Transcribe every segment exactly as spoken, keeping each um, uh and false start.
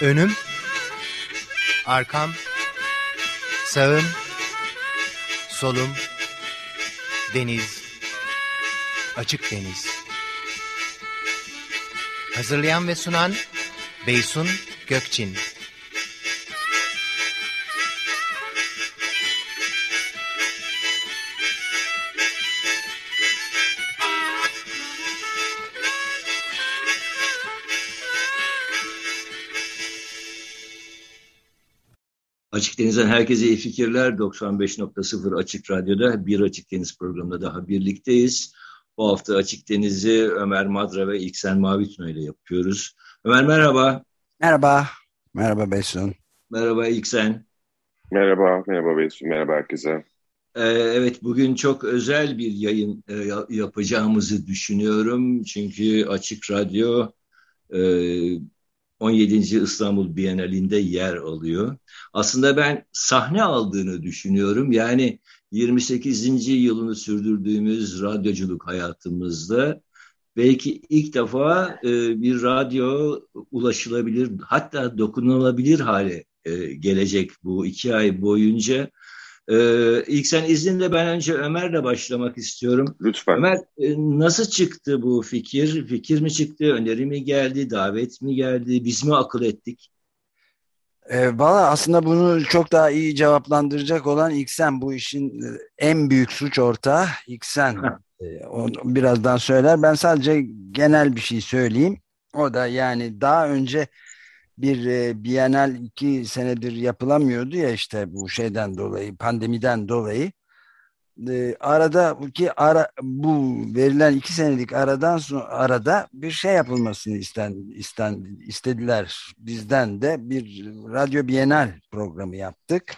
Önüm, arkam, sağım, solum, deniz, açık deniz. Hazırlayan ve sunan Beysun Gökçin. Açık Deniz'den herkese iyi fikirler. doksan beş nokta sıfır Açık Radyo'da bir Açık Deniz programında daha birlikteyiz. Bu hafta Açık Deniz'i Ömer Madra ve İlksen Mavitno ile yapıyoruz. Ömer merhaba. Merhaba. Merhaba Beysun. Merhaba İlksen. Merhaba, merhaba Beysun, merhaba herkese. Ee, evet, bugün çok özel bir yayın e, yapacağımızı düşünüyorum. Çünkü Açık Radyo e, on yedinci İstanbul Bienalinde yer alıyor. Aslında ben sahne aldığını düşünüyorum. Yani yirmi sekizinci yılını sürdürdüğümüz radyoculuk hayatımızda belki ilk defa e, bir radyo ulaşılabilir, hatta dokunulabilir hale e, gelecek bu iki ay boyunca. Ee, ilk sen izninle ben önce Ömer'le başlamak istiyorum. Lütfen. Ömer, e, nasıl çıktı bu fikir? Fikir mi çıktı, öneri mi geldi, davet mi geldi, biz mi akıl ettik? E, valla aslında bunu çok daha iyi cevaplandıracak olan İksen, bu işin e, en büyük suç ortağı İksen. E, onu birazdan söyler. Ben sadece genel bir şey söyleyeyim. O da yani daha önce bir e, Bienal iki senedir yapılamıyordu ya, işte bu şeyden dolayı, pandemiden dolayı. E, arada ki ara, bu verilen iki senelik aradan sonra arada bir şey yapılmasını isten, isten istediler. Bizden de bir radyo bienal programı yaptık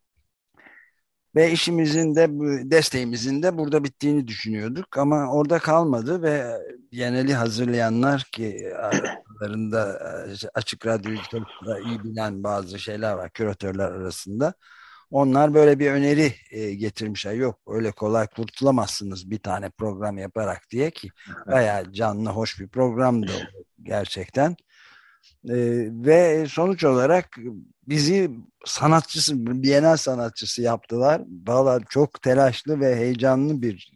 ve işimizin de desteğimizin de burada bittiğini düşünüyorduk, ama orada kalmadı ve Bienali hazırlayanlar, ki aralarında Açık Radyo'yu çok da iyi bilen bazı şeyler var küratörler arasında. Onlar böyle bir öneri e, getirmişler. Yok, öyle kolay kurtulamazsınız bir tane program yaparak diye, ki bayağı canlı, hoş bir programdı o gerçekten. E, ve sonuç olarak bizi sanatçısı, Bienal sanatçısı yaptılar. Vallahi çok telaşlı ve heyecanlı bir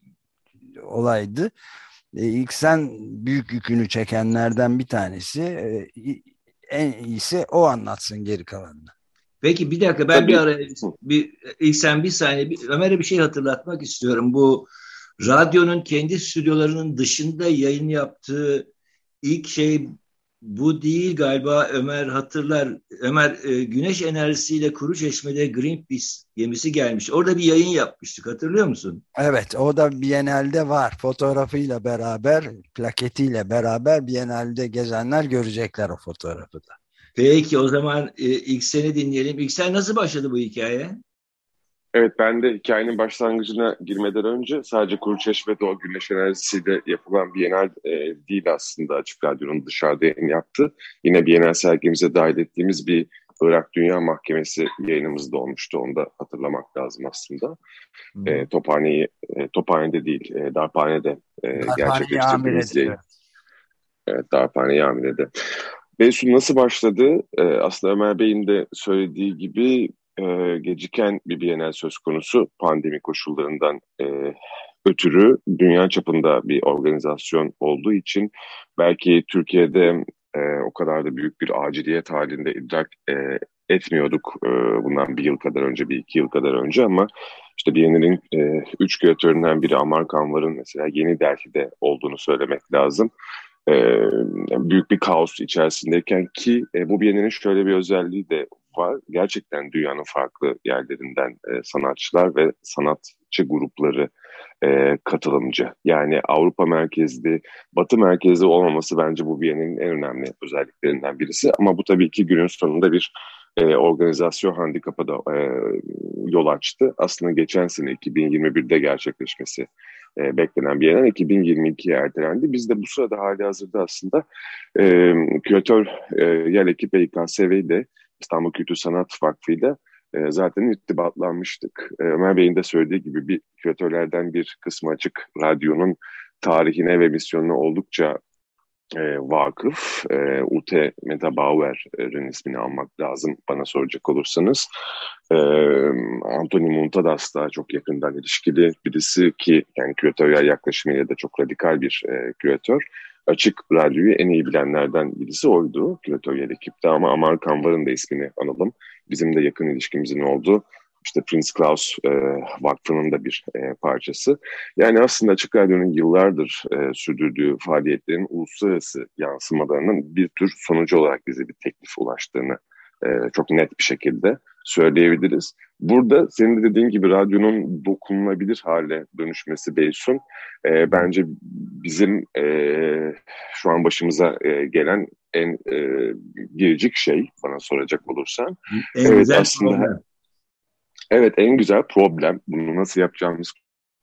olaydı. E, ilk sen büyük yükünü çekenlerden bir tanesi. E, en iyisi o anlatsın geri kalanını. Peki bir dakika, ben Tabii. bir ara bir ilk sen bir saniye bir, Ömer'e bir şey hatırlatmak istiyorum. Bu radyonun kendi stüdyolarının dışında yayın yaptığı ilk şey bu değil galiba. Ömer hatırlar. Ömer, e, güneş enerjisiyle Kuruçeşme'de Greenpeace gemisi gelmiş. Orada bir yayın yapmıştık, hatırlıyor musun? Evet, o da Biennale'de var. Fotoğrafıyla beraber, plaketiyle beraber Biennale'de gezenler görecekler o fotoğrafı da. Peki o zaman e, ilk seni dinleyelim. İlk sen nasıl başladı bu hikaye? Evet, ben de hikayenin başlangıcına girmeden önce sadece Kuruçeşme'de o güneş enerjisiyle yapılan Bienal e, değil aslında Açık Radyo'nun dışarıda yayın yaptı. Yine Bienal sergimize dahil ettiğimiz bir Irak Dünya Mahkemesi yayınımız da olmuştu. Onu da hatırlamak lazım aslında. Hmm. E, Tophane'yi, e, Tophane'de değil, e, Darphane'de e, gerçekleştirdiğimiz yayın. Evet, Darphane-i Amire'de. Beysun nasıl başladı? E, aslında Ömer Bey'in de söylediği gibi e, geciken bir Bienal söz konusu, pandemi koşullarından e, ötürü dünya çapında bir organizasyon olduğu için belki Türkiye'de e, o kadar da büyük bir aciliyet halinde idrak e, etmiyorduk e, bundan bir yıl kadar önce, bir iki yıl kadar önce, ama işte Bienal'in e, üç küratöründen biri Amar Kanvar'ın mesela Yeni Delhi'de olduğunu söylemek lazım. Ee, büyük bir kaos içerisindeyken, ki e, bu Bienal'in şöyle bir özelliği de var. Gerçekten dünyanın farklı yerlerinden e, sanatçılar ve sanatçı grupları e, katılımcı. Yani Avrupa merkezli, Batı merkezli olmaması bence bu Bienal'in en önemli özelliklerinden birisi. Ama bu tabii ki günün sonunda bir e, organizasyon handikapı da e, yol açtı. Aslında geçen sene iki bin yirmi birde gerçekleşmesi E, beklenen Bienal iki bin yirmi ikiye ertelendi. Biz de bu sırada hali hazırda aslında e, küratör e, yer ekip ve İ K S V ile İstanbul Kültür Sanat Vakfı ile e, zaten irtibatlanmıştık. E, Ömer Bey'in de söylediği gibi bir küratörlerden bir kısmı Açık Radyo'nun tarihine ve misyonuna oldukça e, vakıf. E, Ute Metabauer'in ismini almak lazım bana soracak olursanız. E, Anthony Muntadas da çok yakından ilişkili birisi ki yani küratöryel yaklaşımıyla da çok radikal bir e, küratör. Açık Radyo'yu en iyi bilenlerden birisi oydu küratöryel ekipte ama Amar Kanvar'ın da ismini analım. Bizim de yakın ilişkimizin olduğu işte Prinz Klaus e, Vakfı'nın da bir e, parçası. Yani aslında Açık Radyo'nun yıllardır e, sürdürdüğü faaliyetlerin uluslararası yansımalarının bir tür sonucu olarak bize bir teklif ulaştığını e, çok net bir şekilde söyleyebiliriz. Burada senin de dediğin gibi radyonun dokunulabilir hale dönüşmesi Beysun, e, bence bizim e, şu an başımıza e, gelen en e, biricik şey bana soracak olursan. En evet güzel aslında. problem. Evet, en güzel problem. Bunu nasıl yapacağımız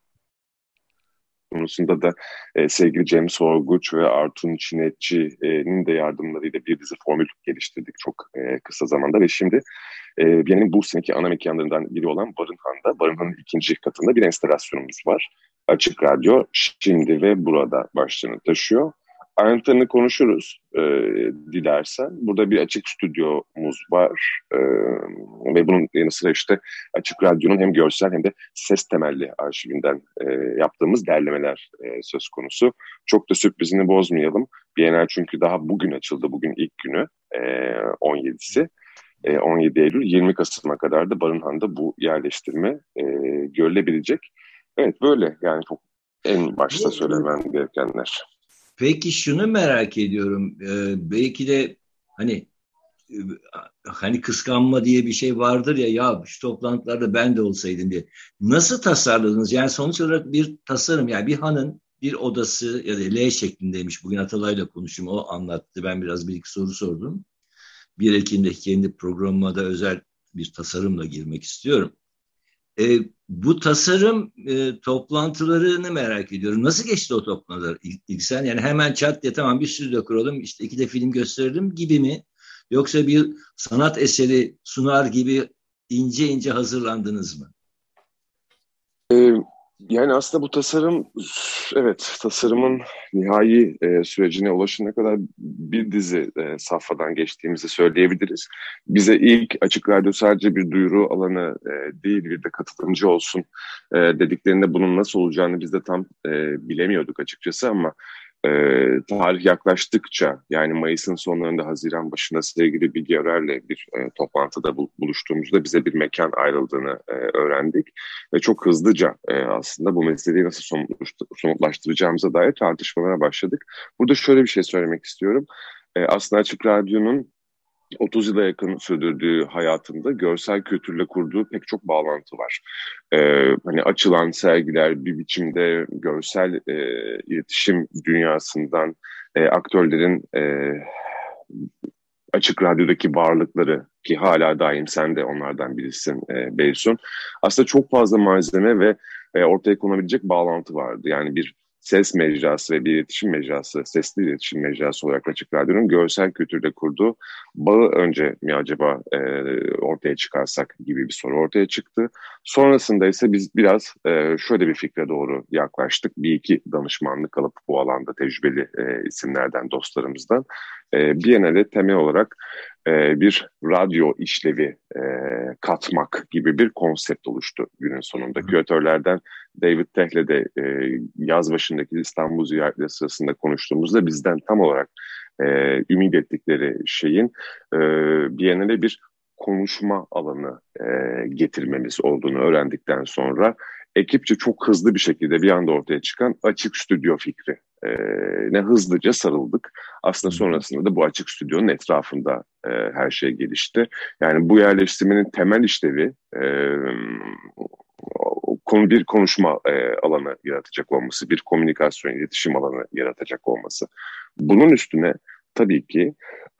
konusunda da e, sevgili Cem Sorguç ve Artun Çinetçi'nin de yardımlarıyla bir dizi formül geliştirdik çok e, kısa zamanda ve şimdi e, Biennial'in bu seneki ana mekanlarından biri olan Barınhan'da, Barınhan'ın ikinci katında bir enstalasyonumuz var. Açık Radyo şimdi ve burada başlığını taşıyor. Ayrıntılarını konuşuruz e, dilersen. Burada bir açık stüdyomuz var e, ve bunun yanı sıra işte Açık Radyo'nun hem görsel hem de ses temelli arşivinden e, yaptığımız derlemeler e, söz konusu. Çok da sürprizini bozmayalım. Biennial çünkü daha bugün açıldı, bugün ilk günü e, on yedisi. E, on yedi Eylül yirmi Kasım'a kadar da Barınhan'da bu yerleştirme e, görülebilecek. Evet böyle yani çok en başta söylemem gerekenler. Peki şunu merak ediyorum. Ee, belki de hani e, hani kıskanma diye bir şey vardır ya ya şu toplantılarda ben de olsaydım diye. Nasıl tasarladınız? Yani sonuç olarak bir tasarım yani bir hanın bir odası ya da L şeklindeymiş. Bugün Atalay'la konuştum o anlattı. Ben biraz bir iki soru sordum. bir Ekim'deki kendi programıma da özel bir tasarımla girmek istiyorum. E, bu tasarım e, toplantılarını merak ediyorum. Nasıl geçti o toplantılar ilk, ilk sen? Yani hemen çat diye tamam bir stüdyo kuralım, işte iki de film gösterelim gibi mi? Yoksa bir sanat eseri sunar gibi ince ince hazırlandınız mı? Ee, yani aslında bu tasarım, evet tasarımın nihai e, sürecine ulaşana kadar bir dizi e, safhadan geçtiğimizi söyleyebiliriz. Bize ilk Açık Radyo sadece bir duyuru alanı e, değil bir de katılımcı olsun e, dediklerinde bunun nasıl olacağını biz de tam e, bilemiyorduk açıkçası ama e, tarih yaklaştıkça yani Mayıs'ın sonlarında Haziran başında sevgili Bilge Örer'le bir e, toplantıda bul- buluştuğumuzda bize bir mekan ayrıldığını e, öğrendik. Ve çok hızlıca e, aslında bu meseleyi nasıl somutlaştıracağımıza dair tartışmalara başladık. Burada şöyle bir şey söylemek istiyorum. E, aslında Açık Radyo'nun otuz yıla yakın sürdürdüğü hayatında görsel kültürle kurduğu pek çok bağlantı var. Ee, hani açılan sergiler bir biçimde görsel e, iletişim dünyasından e, aktörlerin e, Açık Radyo'daki varlıkları ki hala daim sen de onlardan birisin e, Beysun. Aslında çok fazla malzeme ve e, ortaya konabilecek bağlantı vardı. Yani bir ses mecrası ve bir iletişim mecrası, sesli iletişim mecrası olarak Açık Radyo'nun görsel kültürle kurduğu bağı önce mi acaba e, ortaya çıkarsak gibi bir soru ortaya çıktı. Sonrasında ise biz biraz e, şöyle bir fikre doğru yaklaştık. Bir iki danışmanlık alıp bu alanda tecrübeli e, isimlerden, dostlarımızdan. E, Biennale temel olarak e, bir radyo işlevi e, katmak gibi bir konsept oluştu günün sonunda. Küratörlerden David Tehle de e, yaz başındaki İstanbul ziyaretleri sırasında konuştuğumuzda bizden tam olarak e, ümit ettikleri şeyin e, Biennale bir konuşma alanı e, getirmemiz olduğunu öğrendikten sonra ekipçe çok hızlı bir şekilde bir anda ortaya çıkan açık stüdyo fikri e, ne hızlıca sarıldık. Aslında sonrasında da bu açık stüdyonun etrafında e, her şey gelişti. Yani bu yerleştirmenin temel işlevi e, konu bir konuşma e, alanı yaratacak olması, bir komünikasyon, iletişim alanı yaratacak olması. Bunun üstüne tabii ki e,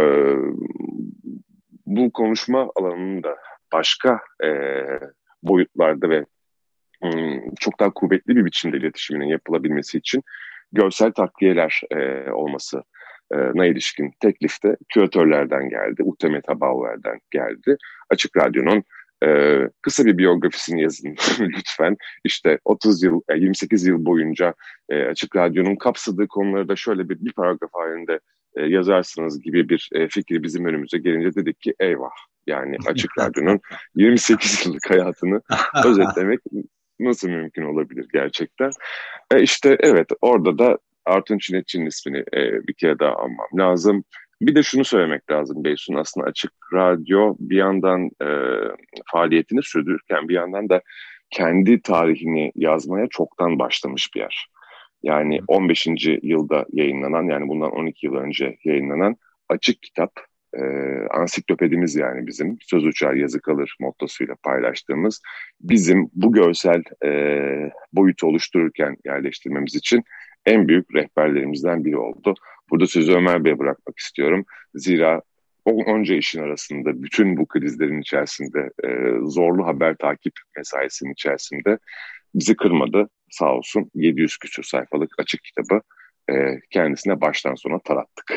bu konuşma alanının da başka e, boyutlarda ve çok daha kuvvetli bir biçimde iletişiminin yapılabilmesi için görsel takviyeler e, olmasına ilişkin teklif de küratörlerden geldi, Ute Metabauer'den geldi. Açık Radyo'nun Ee, kısa bir biyografisini yazın lütfen. İşte otuz yıl, yirmi sekiz yıl boyunca e, Açık Radyo'nun kapsadığı konuları da şöyle bir, bir paragraf halinde e, yazarsınız gibi bir e, fikir bizim önümüze gelince dedik ki eyvah. Yani Açık Radyo'nun yirmi sekiz yıllık hayatını özetlemek nasıl mümkün olabilir gerçekten? E işte evet, orada da Artun Çinetçi'nin ismini e, bir kere daha almam lazım. Bir de şunu söylemek lazım Beysun, aslında Açık Radyo bir yandan e, faaliyetini sürdürürken bir yandan da kendi tarihini yazmaya çoktan başlamış bir yer. Yani on beşinci yılda yayınlanan, yani bundan on iki yıl önce yayınlanan Açık Kitap, e, ansiklopedimiz, yani bizim söz uçar yazı kalır mottosuyla paylaştığımız, bizim bu görsel e, boyutu oluştururken yerleştirmemiz için en büyük rehberlerimizden biri oldu. Burada sözü Ömer Bey'e bırakmak istiyorum. Zira onca işin arasında, bütün bu krizlerin içerisinde, e, zorlu haber takip mesaisinin içerisinde bizi kırmadı. Sağ olsun, yedi yüz küsur sayfalık Açık Kitabı e, kendisine baştan sona tarattık.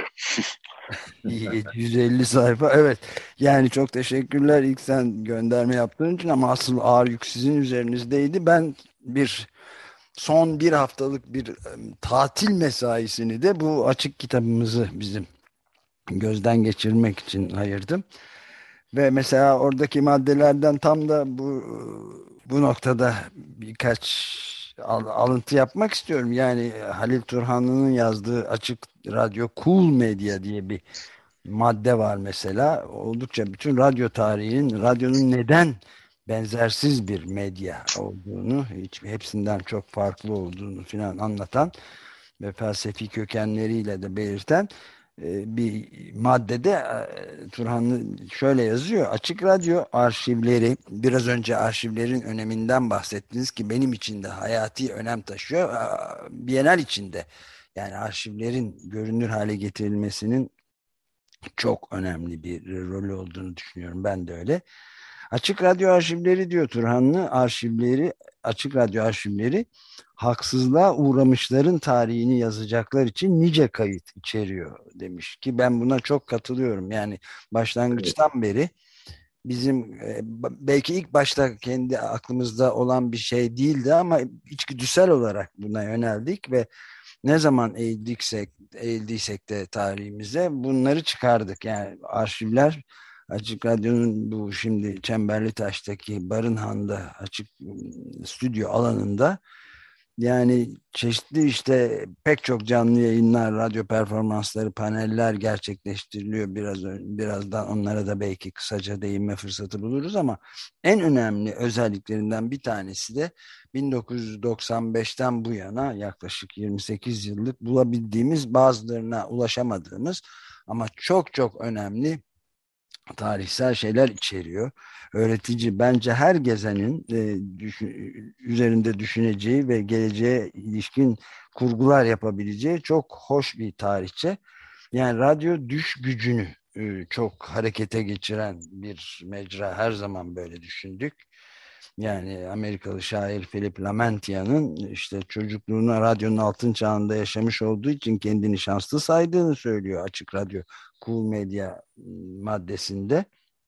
yedi yüz elli sayfa, evet. Yani çok teşekkürler ilk sen gönderme yaptığın için, ama asıl ağır yük sizin üzerinizdeydi. Ben bir son bir haftalık bir em, tatil mesaisini de bu açık kitabımızı bizim gözden geçirmek için ayırdım. Ve mesela oradaki maddelerden tam da bu bu noktada birkaç al- alıntı yapmak istiyorum. Yani Halil Turhanlı'nın yazdığı Açık Radyo Cool Medya diye bir madde var mesela. Oldukça bütün radyo tarihinin, radyonun neden benzersiz bir medya olduğunu, hiç hepsinden çok farklı olduğunu filan anlatan ve felsefi kökenleriyle de belirten e, bir maddede e, Turhanlı şöyle yazıyor: Açık Radyo arşivleri, biraz önce arşivlerin öneminden bahsettiniz ki benim için de hayati önem taşıyor. A- Bienal içinde, yani arşivlerin görünür hale getirilmesinin çok önemli bir rolü olduğunu düşünüyorum. Ben de öyle. Açık Radyo arşivleri diyor Turhanlı, arşivleri, Açık Radyo arşivleri haksızlığa uğramışların tarihini yazacaklar için nice kayıt içeriyor demiş ki ben buna çok katılıyorum. Yani Evet. başlangıçtan beri bizim e, belki ilk başta kendi aklımızda olan bir şey değildi ama içgüdüsel olarak buna yöneldik ve ne zaman eğildiksek, eğildiysek de tarihimize bunları çıkardık. Yani arşivler, Açık Radyo'nun bu şimdi Çemberlitaş'taki Barınhan'da açık ıı, stüdyo alanında, yani çeşitli işte pek çok canlı yayınlar, radyo performansları, paneller gerçekleştiriliyor. Biraz ön- birazdan onlara da belki kısaca değinme fırsatı buluruz ama en önemli özelliklerinden bir tanesi de bin dokuz yüz doksan beşten bu yana yaklaşık yirmi sekiz yıllık bulabildiğimiz, bazılarına ulaşamadığımız ama çok çok önemli tarihsel şeyler içeriyor. Öğretici, bence her gezenin e, düşün- üzerinde düşüneceği ve geleceğe ilişkin kurgular yapabileceği çok hoş bir tarihçe. Yani radyo düş gücünü e, çok harekete geçiren bir mecra, her zaman böyle düşündük. Yani Amerikalı şair Philip Lamentia'nın işte çocukluğunu radyonun altın çağında yaşamış olduğu için kendini şanslı saydığını söylüyor Açık Radyo Cool Medya maddesinde.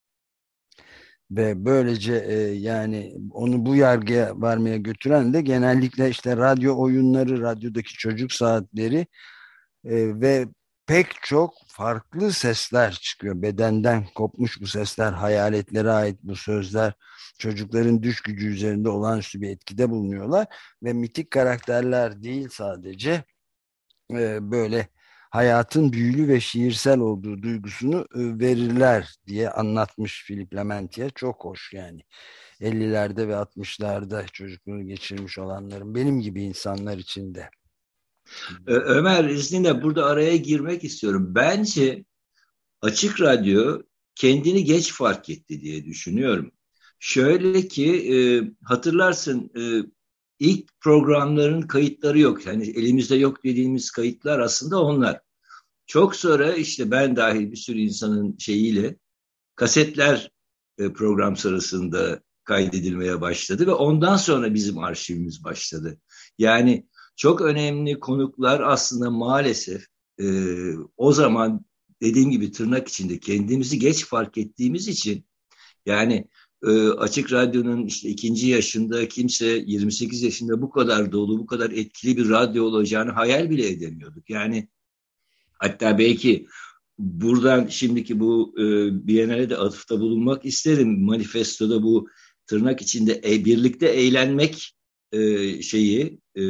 Ve böylece e, yani onu bu yargıya varmaya götüren de genellikle işte radyo oyunları, radyodaki çocuk saatleri e, ve pek çok farklı sesler çıkıyor. Bedenden kopmuş bu sesler, hayaletlere ait bu sözler çocukların düş gücü üzerinde olağanüstü bir etkide bulunuyorlar. Ve mitik karakterler değil sadece, e, böyle hayatın büyülü ve şiirsel olduğu duygusunu e, verirler diye anlatmış Philip Lamantia. Çok hoş yani. ellilerde ve altmışlarda çocukluğunu geçirmiş olanların, benim gibi insanlar için de. Ö- Ömer, izninle burada araya girmek istiyorum. Bence Açık Radyo kendini geç fark etti diye düşünüyorum. Şöyle ki e, hatırlarsın, e, ilk programların kayıtları yok. Yani elimizde yok dediğimiz kayıtlar aslında onlar. Çok sonra işte ben dahil bir sürü insanın şeyiyle kasetler e, program sırasında kaydedilmeye başladı ve ondan sonra bizim arşivimiz başladı. Yani çok önemli konuklar aslında maalesef e, o zaman dediğim gibi tırnak içinde kendimizi geç fark ettiğimiz için, yani e, Açık Radyo'nun işte ikinci yaşında kimse yirmi sekiz yaşında bu kadar dolu, bu kadar etkili bir radyo olacağını hayal bile edemiyorduk. Yani hatta belki buradan şimdiki bu e, Biennale de atıfta bulunmak isterim. Manifestoda bu tırnak içinde e, birlikte eğlenmek e, şeyi e,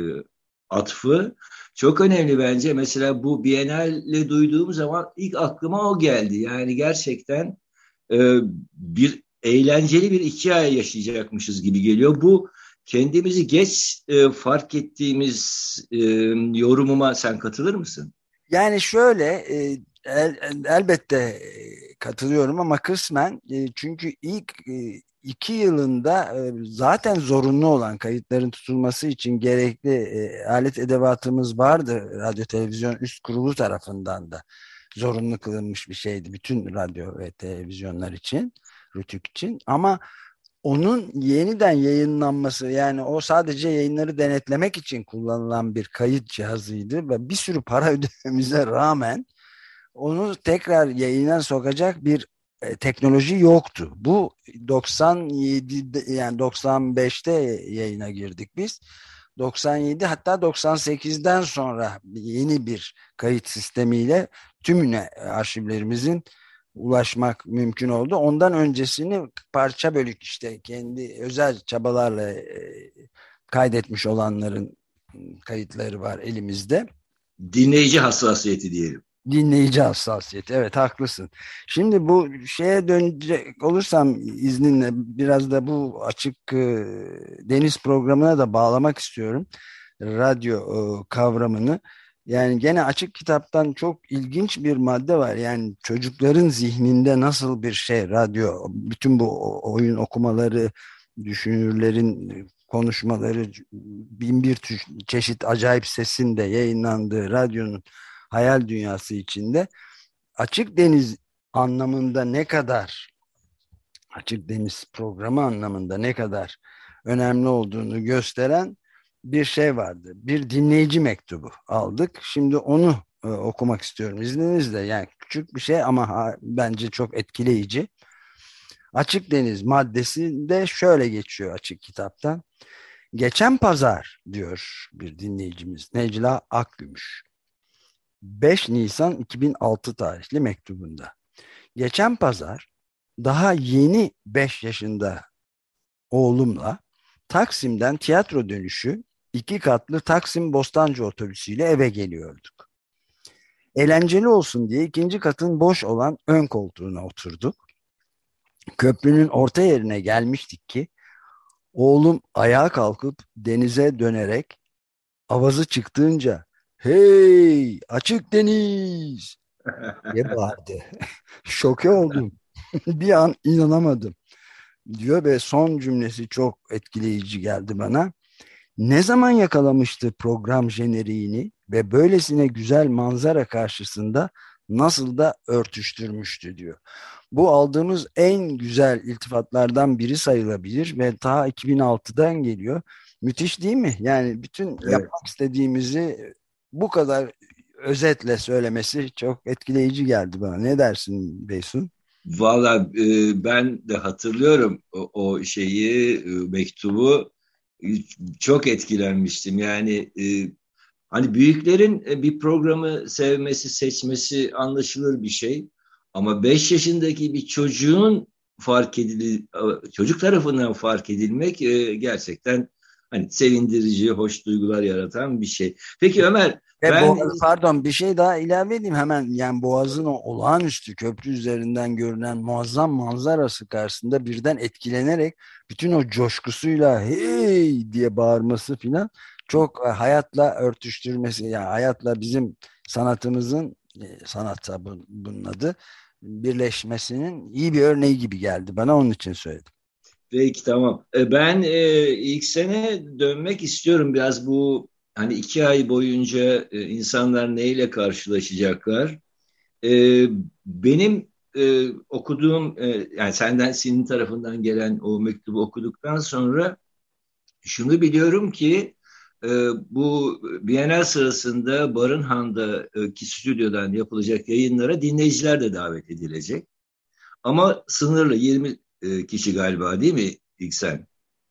atfı çok önemli bence. Mesela bu Biennale duyduğum zaman ilk aklıma o geldi. Yani gerçekten e, bir eğlenceli bir iki ay yaşayacakmışız gibi geliyor. Bu kendimizi geç e, fark ettiğimiz e, yorumuma sen katılır mısın? Yani şöyle e, el, elbette e, katılıyorum ama kısmen e, çünkü ilk e, iki yılında e, zaten zorunlu olan kayıtların tutulması için gerekli e, alet edevatımız vardı. Radyo Televizyon Üst Kurulu tarafından da zorunlu kılınmış bir şeydi bütün radyo ve televizyonlar için, RTÜK için. Ama onun yeniden yayınlanması, yani o sadece yayınları denetlemek için kullanılan bir kayıt cihazıydı ve bir sürü para ödememize rağmen onu tekrar yayına sokacak bir e, teknoloji yoktu. Bu doksan yedide, yani doksan beşte yayına girdik biz. doksan yedi hatta doksan sekizden sonra yeni bir kayıt sistemiyle tümüne arşivlerimizin ulaşmak mümkün oldu. Ondan öncesini parça bölük işte kendi özel çabalarla e, kaydetmiş olanların kayıtları var elimizde. Dinleyici hassasiyeti diyelim. Dinleyici hassasiyeti. Evet, haklısın. Şimdi bu şeye dönecek olursam izninle biraz da bu açık e, deniz programına da bağlamak istiyorum. Radyo e, kavramını. Yani gene açık kitaptan çok ilginç bir madde var. Yani çocukların zihninde nasıl bir şey radyo, bütün bu oyun okumaları, düşünürlerin konuşmaları, bin bir çeşit acayip sesin de yayınlandığı radyonun hayal dünyası içinde açık deniz anlamında ne kadar, açık deniz programı anlamında ne kadar önemli olduğunu gösteren bir şey vardı. Bir dinleyici mektubu aldık. Şimdi onu e, okumak istiyorum izninizle. Yani küçük bir şey ama ha, bence çok etkileyici. Açık deniz maddesinde şöyle geçiyor açık kitaptan. Geçen pazar diyor bir dinleyicimiz Necla Akgümüş. beş Nisan iki bin altı tarihli mektubunda. Geçen pazar daha yeni beş yaşında oğlumla Taksim'den tiyatro dönüşü iki katlı Taksim Bostancı otobüsüyle eve geliyorduk. Eğlenceli olsun diye ikinci katın boş olan ön koltuğuna oturduk. Köprünün orta yerine gelmiştik ki oğlum ayağa kalkıp denize dönerek avazı çıktığınca "Hey, açık deniz!" diye bağırdı. Şoke oldum. Bir an inanamadım diyor ve son cümlesi çok etkileyici geldi bana. Ne zaman yakalamıştı program jeneriğini ve böylesine güzel manzara karşısında nasıl da örtüştürmüştü diyor. Bu aldığımız en güzel iltifatlardan biri sayılabilir ve ta iki bin altıdan geliyor. Müthiş değil mi? Yani bütün Evet. yapmak istediğimizi bu kadar özetle söylemesi çok etkileyici geldi bana. Ne dersin Beysun? Valla e, ben de hatırlıyorum o, o şeyi, e, mektubu. E, Çok etkilenmiştim. Yani e, hani büyüklerin e, bir programı sevmesi, seçmesi anlaşılır bir şey. Ama beş yaşındaki bir çocuğun fark edili, çocuk tarafından fark edilmek e, gerçekten hani sevindirici, hoş duygular yaratan bir şey. Peki Ömer, Ve ben Boğaz, pardon bir şey daha ilave edeyim hemen. Yani Boğaz'ın o olağanüstü köprü üzerinden görünen muazzam manzarası karşısında birden etkilenerek bütün o coşkusuyla "Hey!" diye bağırması filan çok e, hayatla örtüştürmesi, yani hayatla bizim sanatımızın, e, sanatsa bu, bunun adı, birleşmesinin iyi bir örneği gibi geldi bana, onun için söyledim. Peki tamam. E, Ben e, ilk sene dönmek istiyorum biraz bu hani iki ay boyunca e, insanlar neyle karşılaşacaklar? E, Benim e, okuduğum e, yani senden senin tarafından gelen o mektubu okuduktan sonra şunu biliyorum ki e, bu Bienal sırasında Barınhan'daki stüdyodan yapılacak yayınlara dinleyiciler de davet edilecek. Ama sınırlı yirmi e, kişi galiba, değil mi İksen?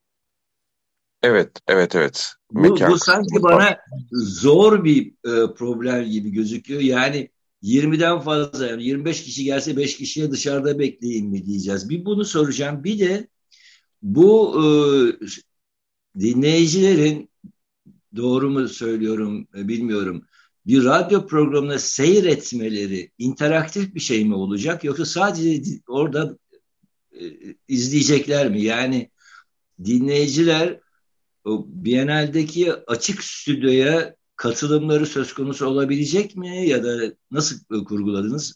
Evet, evet, evet. Bu, Mekan bu sanki kısmımız var. bana zor bir e, problem gibi gözüküyor. Yani yirmiden fazla, yani yirmi beş kişi gelse beş kişiye dışarıda bekleyin mi diyeceğiz. Bir bunu soracağım. Bir de bu e, dinleyicilerin, doğru mu söylüyorum e, bilmiyorum, bir radyo programına seyretmeleri interaktif bir şey mi olacak, yoksa sadece di- orada e, izleyecekler mi? Yani dinleyiciler o Biennale'deki açık stüdyoya katılımları söz konusu olabilecek mi, ya da nasıl e, kurguladınız?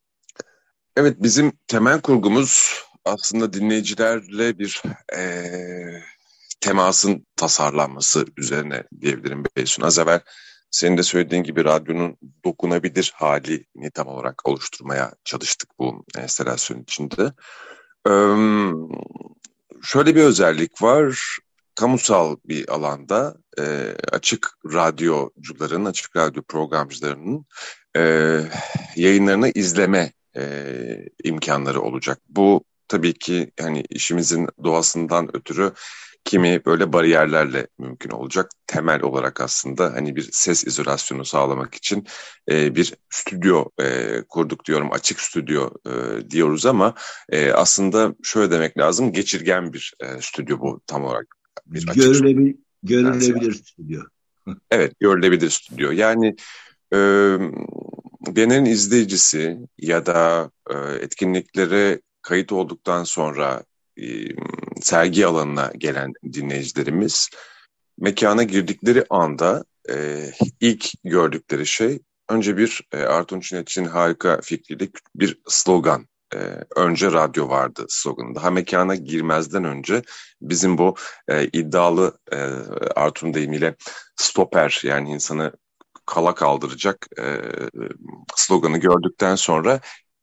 Evet, bizim temel kurgumuz aslında dinleyicilerle bir eee, temasın tasarlanması üzerine diyebilirim Beysun. Az evvel senin de söylediğin gibi radyonun dokunabilir halini tam olarak oluşturmaya çalıştık bu enstalasyon içinde. Ee, Şöyle bir özellik var. Kamusal bir alanda e, açık radyocuların, açık radyo programcılarının e, yayınlarını izleme e, imkanları olacak. Bu tabii ki hani işimizin doğasından ötürü kimi böyle bariyerlerle mümkün olacak. Temel olarak aslında hani bir ses izolasyonu sağlamak için e, bir stüdyo e, kurduk diyorum, açık stüdyo e, diyoruz ama e, aslında şöyle demek lazım, geçirgen bir e, stüdyo bu tam olarak, bir açık Görülebilir, stüdyodan ziyade. görülebilir stüdyo. Evet, görülebilir stüdyo. Yani e, Biennale'nin izleyicisi ya da e, etkinliklere kayıt olduktan sonra e, sergi alanına gelen dinleyicilerimiz mekana girdikleri anda e, ilk gördükleri şey önce bir e, Artunç İnekçi'nin harika fikriyle bir slogan. E, önce radyo vardı sloganı. Daha mekana girmezden önce bizim bu e, iddialı e, Artun deyimiyle stoper, yani insanı kala kaldıracak e, sloganı gördükten sonra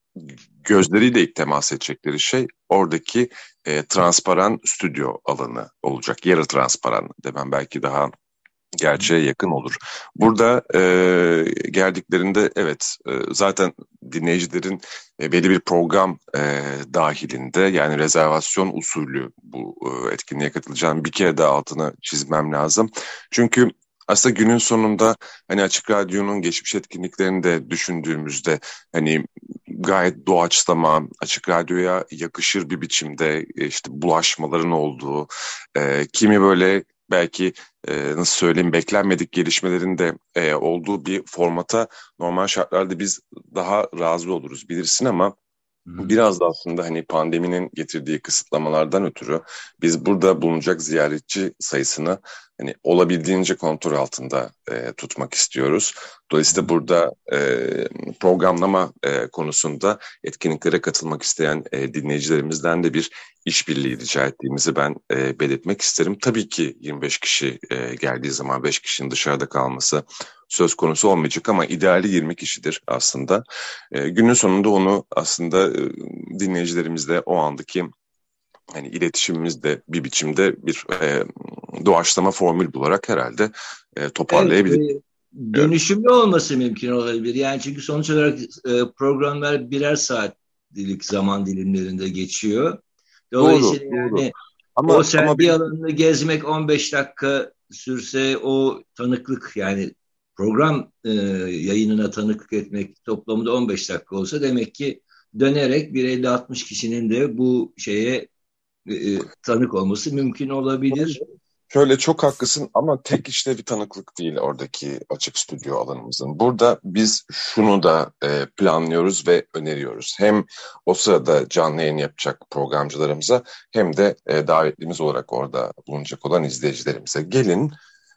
gözleriyle ilk temas edecekleri şey oradaki e, transparan stüdyo alanı olacak. Yarı transparan demem belki daha gerçeğe yakın olur. Burada e, geldiklerinde evet e, zaten dinleyicilerin e, belli bir program e, dahilinde, yani rezervasyon usulü bu e, etkinliğe katılacağım bir kere daha altını çizmem lazım. Çünkü aslında günün sonunda hani Açık Radyo'nun geçmiş etkinliklerini de düşündüğümüzde hani gayet doğaçlama, Açık Radyo'ya yakışır bir biçimde e, işte bulaşmaların olduğu, e, kimi böyle belki e, nasıl söyleyeyim, beklenmedik gelişmelerin de e, olduğu bir formata normal şartlarda biz daha razı oluruz bilirsin ama Hı hı. biraz da aslında hani pandeminin getirdiği kısıtlamalardan ötürü biz burada bulunacak ziyaretçi sayısını hani olabildiğince kontrol altında e, tutmak istiyoruz. Dolayısıyla burada e, programlama e, konusunda etkinliklere katılmak isteyen e, dinleyicilerimizden de bir işbirliği rica ettiğimizi ben e, belirtmek isterim. Tabii ki yirmi beş kişi e, geldiği zaman beş kişinin dışarıda kalması söz konusu olmayacak ama ideali yirmi kişidir aslında. E, günün sonunda onu aslında e, dinleyicilerimizle o andaki hani iletişimimizde bir biçimde bir e, doğaçlama formül bularak herhalde e, Evet, toparlayabiliriz. e, dönüşümlü olması mümkün olabilir. Yani çünkü sonuç olarak e, programlar birer saatlik zaman dilimlerinde geçiyor. Doğru, Dolayısıyla doğru. yani o Ama ama sergi alanını gezmek on beş dakika sürse, o tanıklık, yani program e, yayınına tanıklık etmek toplamda on beş dakika olsa, demek ki dönerek bir elli altmış kişinin de bu şeye e, e, tanık olması mümkün olabilir. şöyle, çok haklısın ama tek işte bir tanıklık değil oradaki açık stüdyo alanımızın. Burada biz şunu da e, planlıyoruz ve öneriyoruz. Hem o sırada canlı yayın yapacak programcılarımıza hem de e, davetlimiz olarak orada bulunacak olan izleyicilerimize. Gelin,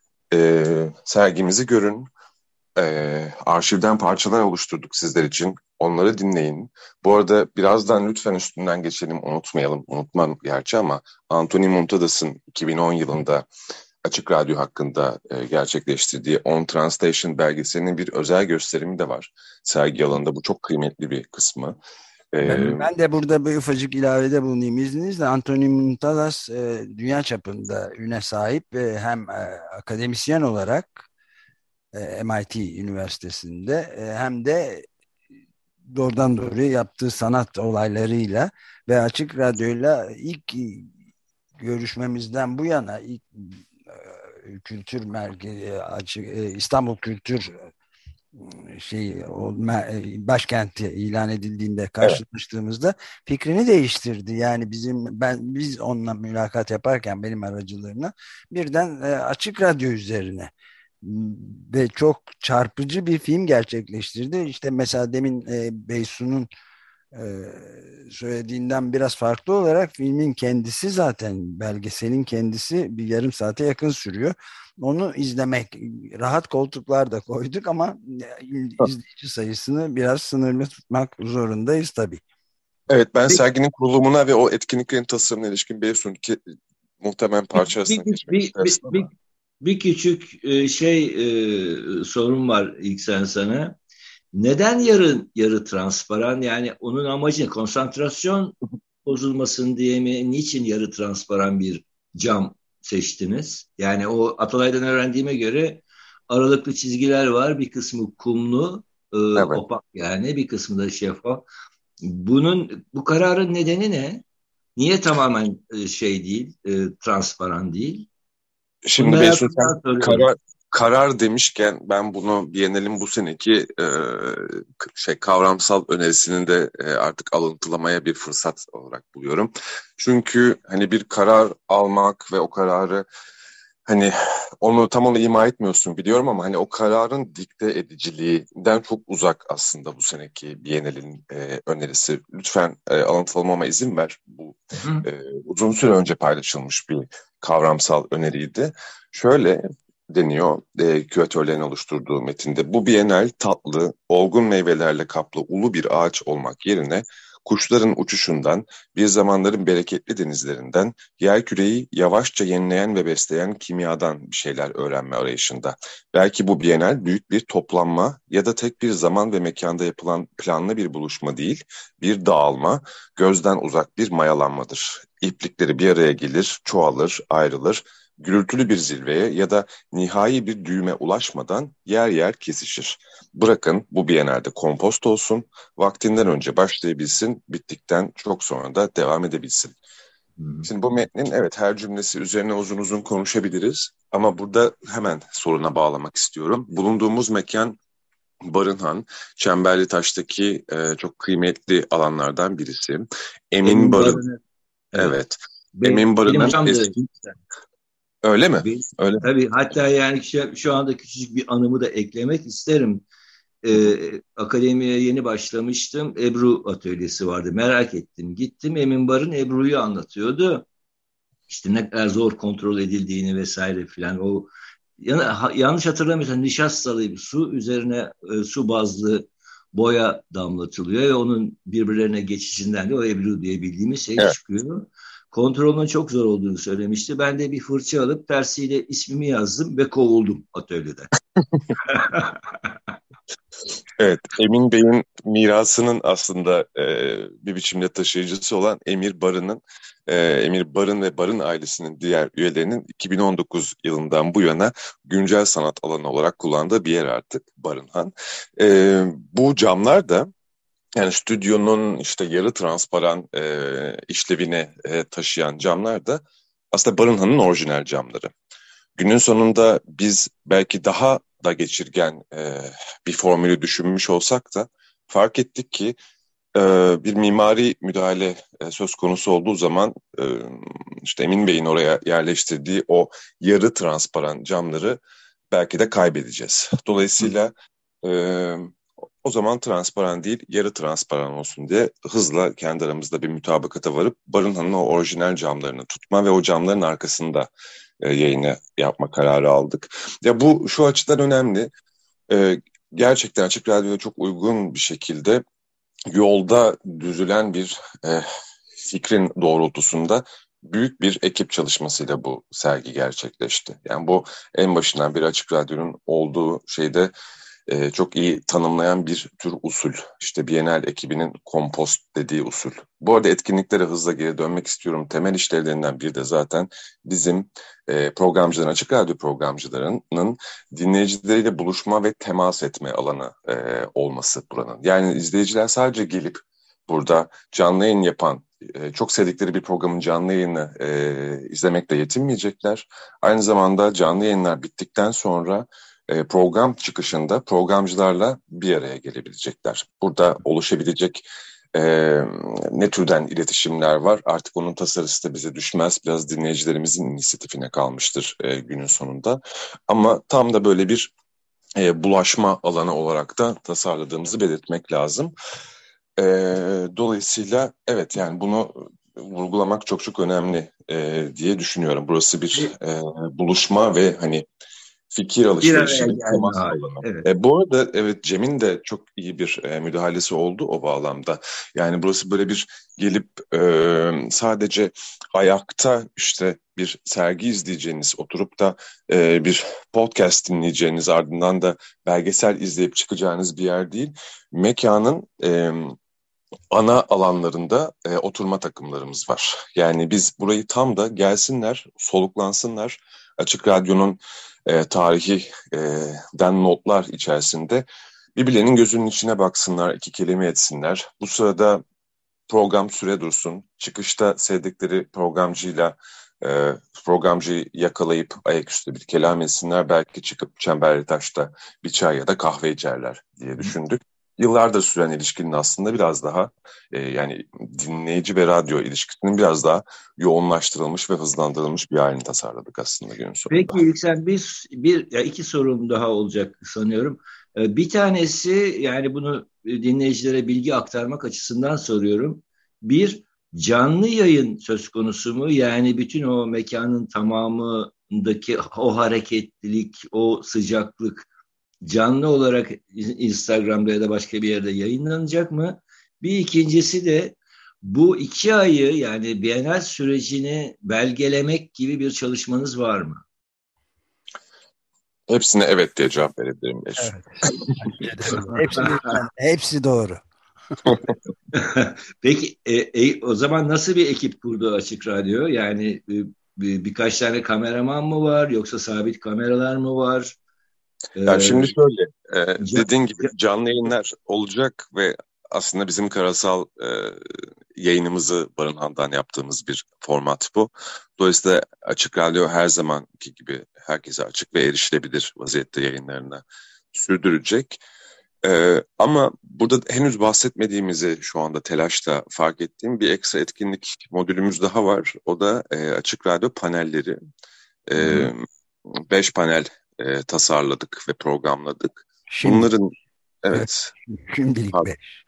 e, sergimizi görün. E, arşivden parçalar oluşturduk sizler için. Onları dinleyin. Bu arada birazdan lütfen üstünden geçelim, unutmayalım. Unutmam gerçi ama Anthony Montadas'ın iki bin on yılında Açık Radyo hakkında e, gerçekleştirdiği On Translation belgeselinin bir özel gösterimi de var sergi alanında. Bu çok kıymetli bir kısmı. E, Ben, ben de burada bir ufacık ilavede bulunayım izninizle. Anthony Muntadas e, dünya çapında üne sahip ve hem e, akademisyen olarak e, M I T Üniversitesi'nde e, hem de doğrudan doğruya yaptığı sanat olaylarıyla ve Açık Radyo'yla ilk görüşmemizden bu yana ilk e, kültür merkezi açık e, İstanbul Kültür şey o, başkenti ilan edildiğinde Evet. karşılaştığımızda fikrini değiştirdi. Yani bizim ben biz onunla mülakat yaparken benim aracılığımla birden e, Açık Radyo üzerine ve çok çarpıcı bir film gerçekleştirdi. İşte mesela demin e, Beysun'un e, söylediğinden biraz farklı olarak filmin kendisi zaten belgeselin kendisi bir yarım saate yakın sürüyor. Onu izlemek rahat koltuklar da koyduk ama izleyici sayısını biraz sınırlı tutmak zorundayız tabii. Evet, ben Peki, serginin kurulumuna ve o etkinliklerin tasarımına ilişkin Beysun ki muhtemelen parça bir, arasında bir, geçmek bir, bir, istersin bir, ama. bir küçük e, şey e, sorun var ilk sen sana. Neden yarı yarı transparan? Yani onun amacı konsantrasyon bozulmasın diye mi? Niçin yarı transparan bir cam seçtiniz? Yani o Atalay'dan öğrendiğime göre aralıklı çizgiler var. Bir kısmı kumlu, e, Evet. opak yani bir kısmı da şeffaf. Bunun bu kararın nedeni ne? Niye tamamen e, şey değil, e, transparan değil? Bunu Şimdi Beysun, sen merakımdan soruyorum. karar, karar demişken ben bunu Biennale'in bu seneki e, k- şey kavramsal önerisini de e, artık alıntılamaya bir fırsat olarak buluyorum. Çünkü hani bir karar almak ve o kararı hani onu tam onu ima etmiyorsun biliyorum ama hani o kararın dikte ediciliğinden çok uzak aslında bu seneki Biennale'in e, önerisi. Lütfen e, alıntılamama izin ver. Bu Hı. e, uzun süre önce paylaşılmış bir kavramsal öneriydi. Şöyle deniyor e, küratörlerin oluşturduğu metinde. Bu Biennale tatlı, olgun meyvelerle kaplı ulu bir ağaç olmak yerine kuşların uçuşundan, bir zamanların bereketli denizlerinden, yerküreyi yavaşça yenileyen ve besleyen kimyadan bir şeyler öğrenme arayışında. Belki bu Biennale büyük bir toplanma ya da tek bir zaman ve mekanda yapılan planlı bir buluşma değil, bir dağılma, gözden uzak bir mayalanmadır. İplikleri bir araya gelir, çoğalır, ayrılır, gürültülü bir zirveye ya da nihai bir düğüme ulaşmadan yer yer kesişir. Bırakın bu Biennale'de kompost olsun, vaktinden önce başlayabilsin, bittikten çok sonra da devam edebilsin. Hı. Şimdi bu metnin evet her cümlesi üzerine uzun uzun konuşabiliriz ama burada hemen soruna bağlamak istiyorum. Bulunduğumuz mekan Barınhan, Çemberlitaş'taki e, çok kıymetli alanlardan birisi. Emin Emin Barın, Barı'nı evet. evet. Be- Emin benim Barın'ın hocamdı. eski, öyle mi? Benim, Öyle mi? tabii hatta yani şu, şu anda küçücük bir anımı da eklemek isterim. Ee, akademiye yeni başlamıştım. Ebru atölyesi vardı. Merak ettim. Gittim. Emin Barın Ebru'yu anlatıyordu. İşte ne kadar zor kontrol edildiğini vesaire filan. O yana- ha- yanlış hatırlamıyorsam nişastalı bir su üzerine e, su bazlı boya damlatılıyor ve onun birbirlerine geçişinden de o Ebru diye bildiğimiz şey Evet. çıkıyor. Kontrolünün çok zor olduğunu söylemişti. Ben de bir fırça alıp tersiyle ismimi yazdım ve kovuldum atölyeden. Evet, Emin Bey'in mirasının aslında e, bir biçimde taşıyıcısı olan Emir Barın'ın, e, Emir Barın ve Barın ailesinin diğer üyelerinin iki bin on dokuz yılından bu yana güncel sanat alanı olarak kullandığı bir yer artık Barınhan. E, bu camlar da yani stüdyonun işte yarı transparan e, işlevini e, taşıyan camlar da aslında Barınhan'ın orijinal camları. Günün sonunda biz belki daha da geçirgen e, bir formülü düşünmüş olsak da fark ettik ki e, bir mimari müdahale e, söz konusu olduğu zaman e, işte Emin Bey'in oraya yerleştirdiği o yarı transparan camları belki de kaybedeceğiz. Dolayısıyla e, o zaman transparan değil yarı transparan olsun diye hızla kendi aramızda bir mutabakata varıp Barınhan'ın o orijinal camlarını tutma ve o camların arkasında e, yayını yapma kararı aldık. Ya bu şu açıdan önemli. E, gerçekten Açık Radyo'ya çok uygun bir şekilde yolda düzülen bir e, fikrin doğrultusunda büyük bir ekip çalışmasıyla bu sergi gerçekleşti. Yani bu en başından beri Açık Radyo'nun olduğu şeyde e, çok iyi tanımlayan bir tür usul. İşte Bienal ekibinin kompost dediği usul. Bu arada etkinliklere hızla geri dönmek istiyorum. Temel işlevlerinden biri de zaten bizim e, programcıların, Açık Radyo programcılarının dinleyicileriyle buluşma ve temas etme alanı e, olması buranın. Yani izleyiciler sadece gelip burada canlı yayın yapan, e, çok sevdikleri bir programın canlı yayını e, izlemekle yetinmeyecekler. Aynı zamanda canlı yayınlar bittikten sonra e, program çıkışında programcılarla bir araya gelebilecekler. Burada oluşabilecek e, ne türden iletişimler var? Artık onun tasarısı da bize düşmez. Biraz dinleyicilerimizin inisiyatifine kalmıştır e, günün sonunda. Ama tam da böyle bir e, bulaşma alanı olarak da tasarladığımızı belirtmek lazım. E, dolayısıyla evet, yani bunu vurgulamak çok çok önemli e, diye düşünüyorum. Burası bir e, buluşma ve hani fikir alışverişi. Evet. E, bu arada evet, Cem'in de çok iyi bir e, müdahalesi oldu o bağlamda. Yani burası böyle bir gelip e, sadece ayakta işte bir sergi izleyeceğiniz, oturup da e, bir podcast dinleyeceğiniz, ardından da belgesel izleyip çıkacağınız bir yer değil. Mekanın e, ana alanlarında e, oturma takımlarımız var. Yani biz burayı tam da gelsinler, soluklansınlar. Açık Radyo'nun e, tarihiden e, notlar içerisinde birbirlerinin gözünün içine baksınlar, iki kelime etsinler. Bu sırada program süre dursun. Çıkışta sevdikleri programcıyla e, programcıyı yakalayıp ayaküstü bir kelam etsinler. Belki çıkıp Çemberli Taş'ta bir çay ya da kahve içerler diye düşündük. Yıllardır süren ilişkinin aslında biraz daha e, yani dinleyici ve radyo ilişkisinin biraz daha yoğunlaştırılmış ve hızlandırılmış bir halini tasarladık aslında günün sonunda. Peki İlksen, bir, bir ya iki sorum daha olacak sanıyorum. Bir tanesi, yani bunu dinleyicilere bilgi aktarmak açısından soruyorum. Bir, canlı yayın söz konusu mu? Yani bütün o mekanın tamamındaki o hareketlilik, o sıcaklık canlı olarak Instagram'da ya da başka bir yerde yayınlanacak mı? Bir ikincisi de bu iki ayı, yani Bienal sürecini belgelemek gibi bir çalışmanız var mı? Hepsine evet diye cevap verebilirim. Evet. hepsi, hepsi doğru. Peki e, e, o zaman nasıl bir ekip kurdu Açık Radyo? Yani e, bir, birkaç tane kameraman mı var, yoksa sabit kameralar mı var? Yani şimdi şöyle, e, dediğin gibi canlı yayınlar olacak ve aslında bizim karasal e, yayınımızı barınağından yaptığımız bir format bu. Dolayısıyla Açık Radyo her zamanki gibi herkese açık ve erişilebilir vaziyette yayınlarını sürdürecek. E, ama burada henüz bahsetmediğimizi şu anda telaşla fark ettiğim bir ekstra etkinlik modülümüz daha var. O da e, Açık Radyo panelleri. E, beş panel E, tasarladık ve programladık. Şimdi, Bunların evet. Şimdilik beş.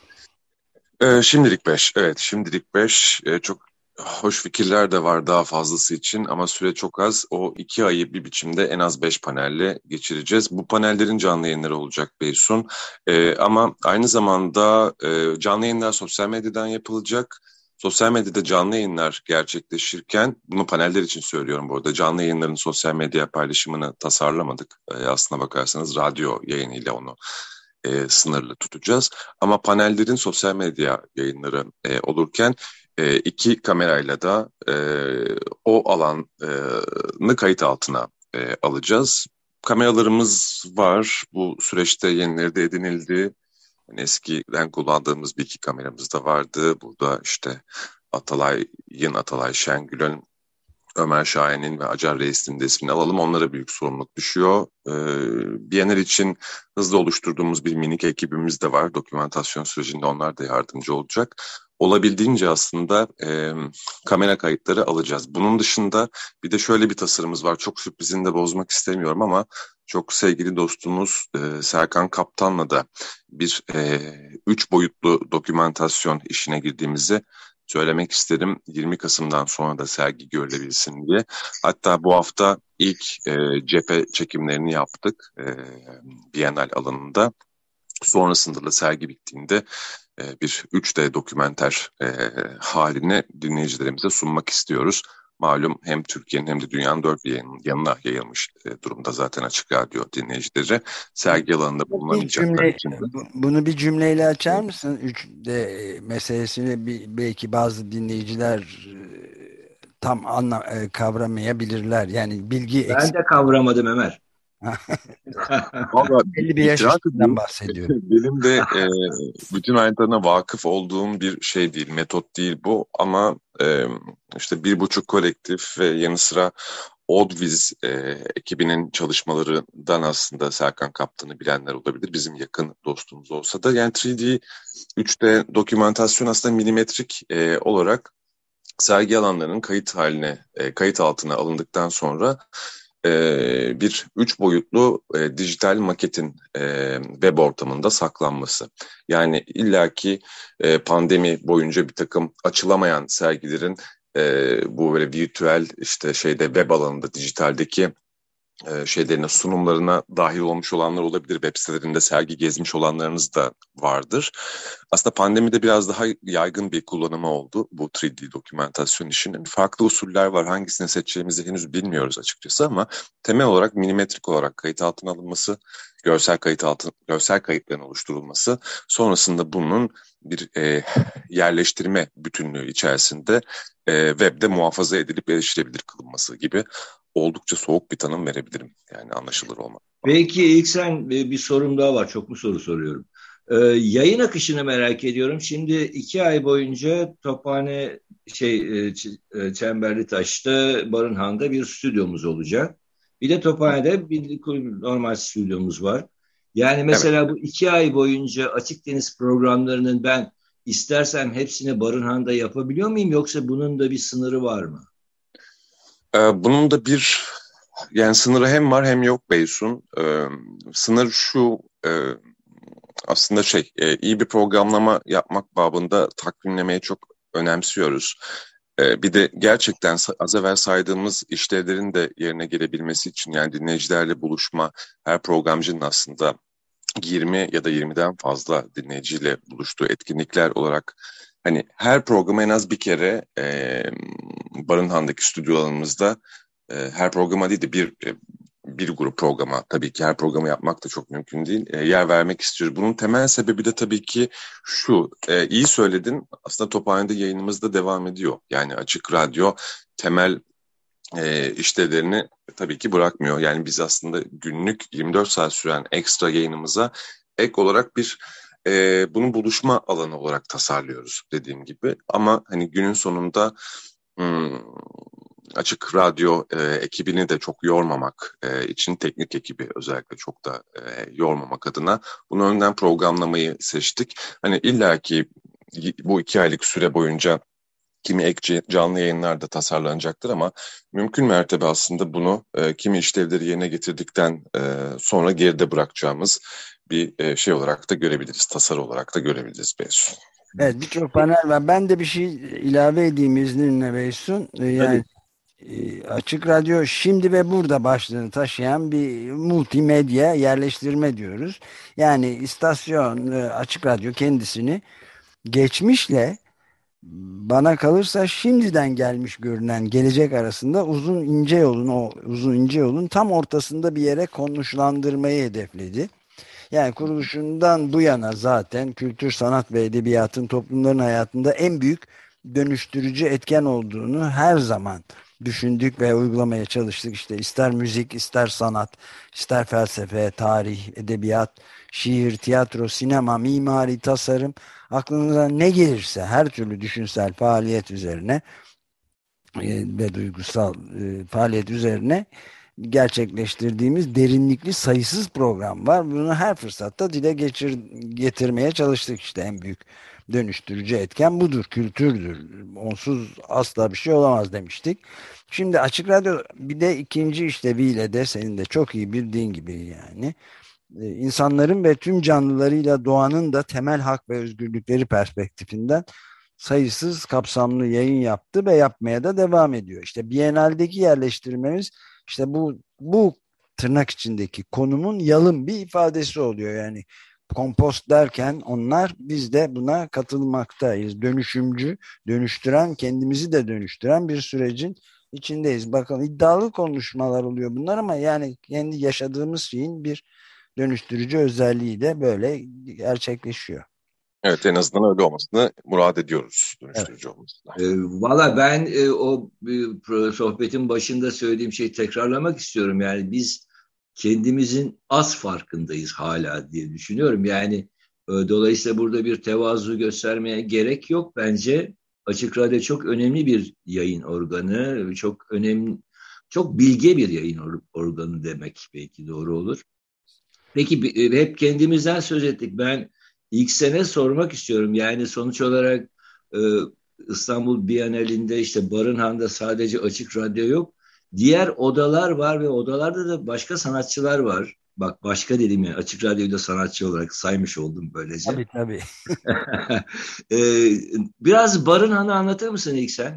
E, şimdilik beş. Evet, şimdilik beş. E, çok hoş fikirler de var daha fazlası için ama süre çok az. O iki ayı bir biçimde en az beş panelle geçireceğiz. Bu panellerin canlı yayınları olacak Beysun. E, ama aynı zamanda e, canlı yayınlar sosyal medyadan yapılacak. Sosyal medyada canlı yayınlar gerçekleşirken, bunu paneller için söylüyorum bu arada, canlı yayınların sosyal medya paylaşımını tasarlamadık. E, aslına bakarsanız radyo yayınıyla onu e, sınırlı tutacağız. Ama panellerin sosyal medya yayınları e, olurken e, iki kamerayla da e, o alanı kayıt altına e, alacağız. Kameralarımız var. Bu süreçte yenileri de edinildi. Yani eskiden kullandığımız bir iki kameramız da vardı. Burada işte Atalay'ın, Atalay Şengül'ün, Ömer Şahin'in ve Acar Reis'in de ismini alalım. Onlara büyük sorumluluk düşüyor. Ee, Bienal için hızlı oluşturduğumuz bir minik ekibimiz de var. Dokümantasyon sürecinde onlar da yardımcı olacak. Olabildiğince aslında e, kamera kayıtları alacağız. Bunun dışında bir de şöyle bir tasarımımız var. Çok sürprizini de bozmak istemiyorum ama çok sevgili dostumuz e, Serkan Kaptan'la da bir e, üç boyutlu dokümantasyon işine girdiğimizi söylemek isterim. yirmi Kasım'dan sonra da sergi görülebilsin diye. Hatta bu hafta ilk e, cephe çekimlerini yaptık e, Bienal alanında. Sonrasında da sergi bittiğinde e, bir üç D dokümenter e, halini dinleyicilerimize sunmak istiyoruz. malum hem Türkiye'nin hem de dünyanın dört bir yanına yayılmış e, durumda zaten Açık Radyo dinleyicileri. Sergi alanında Bir bulunamayacaklar cümle, için de. bunu bir cümleyle açar mısın? Üç de meselesini bir, belki bazı dinleyiciler e, tam anla, e, kavramayabilirler. Yani bilgi Ben eksik. de kavramadım Ömer. Valla Belli bir yaş itiraf üstünden edeyim, bahsediyorum. benim de e, bütün ayrıntılarına vakıf olduğum bir şey değil, metot değil bu ama e, işte bir buçuk kolektif ve yanı sıra Oddviz e, ekibinin çalışmalarından aslında Serkan Kaptan'ı bilenler olabilir. Bizim yakın dostumuz olsa da yani üç D, üç D dokümantasyon aslında milimetrik e, olarak sergi alanlarının kayıt haline, e, kayıt altına alındıktan sonra e, bir üç boyutlu e, dijital maketin e, web ortamında saklanması. Yani illaki e, pandemi boyunca bir takım açılamayan sergilerin e, bu böyle virtüel işte şeyde web alanında dijitaldeki e, şeylerine sunumlarına dahil olmuş olanlar olabilir. Web sitelerinde sergi gezmiş olanlarınız da vardır. Aslında pandemide biraz daha yaygın bir kullanımı oldu bu üç D dokümentasyon işinin. Farklı usuller var. Hangisini seçeceğimizi henüz bilmiyoruz açıkçası ama temel olarak milimetrik olarak kayıt altına alınması, görsel kayıt altı, görsel kayıtların oluşturulması, sonrasında bunun bir e, yerleştirme bütünlüğü içerisinde e, webde muhafaza edilip erişilebilir kılınması gibi oldukça soğuk bir tanım verebilirim. Yani anlaşılır olmak. Peki ilk sen bir sorum daha var. Çok mu soru soruyorum? Ee, yayın akışını merak ediyorum. Şimdi iki ay boyunca Tophane şey e, Ç- e, Çemberli Taş'ta Barınhan'da bir stüdyomuz olacak. Bir de Tophane'de bir normal stüdyomuz var. Yani Evet. mesela bu iki ay boyunca açık deniz programlarının ben istersem hepsini Barınhan'da yapabiliyor muyum? Yoksa bunun da bir sınırı var mı? Ee, bunun da bir yani sınırı hem var hem yok Beysun. Ee, sınır şu e, aslında şey e, iyi bir programlama yapmak babında takvimlemeyi çok önemsiyoruz. Ee, bir de gerçekten sa- az evvel saydığımız işlevlerin de yerine gelebilmesi için yani dinleyicilerle buluşma her programcının aslında yirmi ya da yirmiden fazla dinleyiciyle buluştuğu etkinlikler olarak hani her programı en az bir kere e, Barınhan'daki stüdyo alanımızda e, her programa değil de bir e, bir grup programa tabii ki her programı yapmak da çok mümkün değil. E, yer vermek istiyoruz. Bunun temel sebebi de tabii ki şu. E, iyi söyledin. Aslında Tophane'de yayınımız da devam ediyor. Yani Açık Radyo temel e, işlevlerini tabii ki bırakmıyor. Yani biz aslında günlük yirmi dört saat süren ekstra yayınımıza ek olarak bir e, bunun buluşma alanı olarak tasarlıyoruz dediğim gibi. Ama hani günün sonunda hmm, Açık Radyo e, ekibini de çok yormamak e, için teknik ekibi özellikle çok da e, yormamak adına bunu önden programlamayı seçtik. Hani illaki bu iki aylık süre boyunca kimi ek canlı yayınlar da tasarlanacaktır ama mümkün mertebe aslında bunu e, kimi işlevleri yerine getirdikten e, sonra geride bırakacağımız bir e, şey olarak da görebiliriz, tasarı olarak da görebiliriz Beysun. Evet, birçok panel var. Ben de bir şey ilave edeyim izninle Beysun. Ee, Tabii. Yani e, Açık Radyo şimdi ve burada başlığını taşıyan bir multimedya yerleştirme diyoruz. Yani istasyon e, Açık Radyo kendisini geçmişle bana kalırsa şimdiden gelmiş görünen gelecek arasında uzun ince yolun o uzun ince yolun tam ortasında bir yere konuşlandırmayı hedefledi. Yani kuruluşundan bu yana zaten kültür, sanat ve edebiyatın toplumların hayatında en büyük dönüştürücü etken olduğunu her zaman düşündük ve uygulamaya çalıştık. İşte ister müzik, ister sanat, ister felsefe, tarih, edebiyat, şiir, tiyatro, sinema, mimari, tasarım, aklınıza ne gelirse her türlü düşünsel faaliyet üzerine e, ve duygusal e, faaliyet üzerine gerçekleştirdiğimiz derinlikli sayısız program var. Bunu her fırsatta dile geçir, getirmeye çalıştık. İşte en büyük dönüştürücü etken budur, kültürdür. Onsuz asla bir şey olamaz demiştik. Şimdi Açık Radyo bir de ikinci işleviyle de senin de çok iyi bildiğin gibi yani e, insanların ve tüm canlılarıyla doğanın da temel hak ve özgürlükleri perspektifinden sayısız kapsamlı yayın yaptı ve yapmaya da devam ediyor. İşte Biennale'deki yerleştirmemiz işte bu bu tırnak içindeki konumun yalın bir ifadesi oluyor. Yani kompost derken onlar biz de buna katılmaktayız. Dönüşümcü, dönüştüren, kendimizi de dönüştüren bir sürecin içindeyiz. Bakalım, iddialı konuşmalar oluyor bunlar ama yani kendi yaşadığımız şeyin bir dönüştürücü özelliği de böyle gerçekleşiyor. Evet, en azından öyle olmasını murad ediyoruz, Evet. dönüştürücü olmasını. E, Valla ben e, o e, sohbetin başında söylediğim şeyi tekrarlamak istiyorum. Yani biz kendimizin az farkındayız hala diye düşünüyorum. Yani e, dolayısıyla burada bir tevazu göstermeye gerek yok bence. Açık Radyo çok önemli bir yayın organı, çok önemli, çok bilge bir yayın or- organı demek belki doğru olur. Peki e, hep kendimizden söz ettik. Ben ilk sene sormak istiyorum. Yani sonuç olarak e, İstanbul Bienalinde işte Barınhan'da sadece Açık Radyo yok. Diğer odalar var ve odalarda da başka sanatçılar var. Bak başka dedim yani Açık Radyo'yu da sanatçı olarak saymış oldum böylece. Tabii tabii. E, Biraz Barınhan'ı anlatır mısın ilk sen?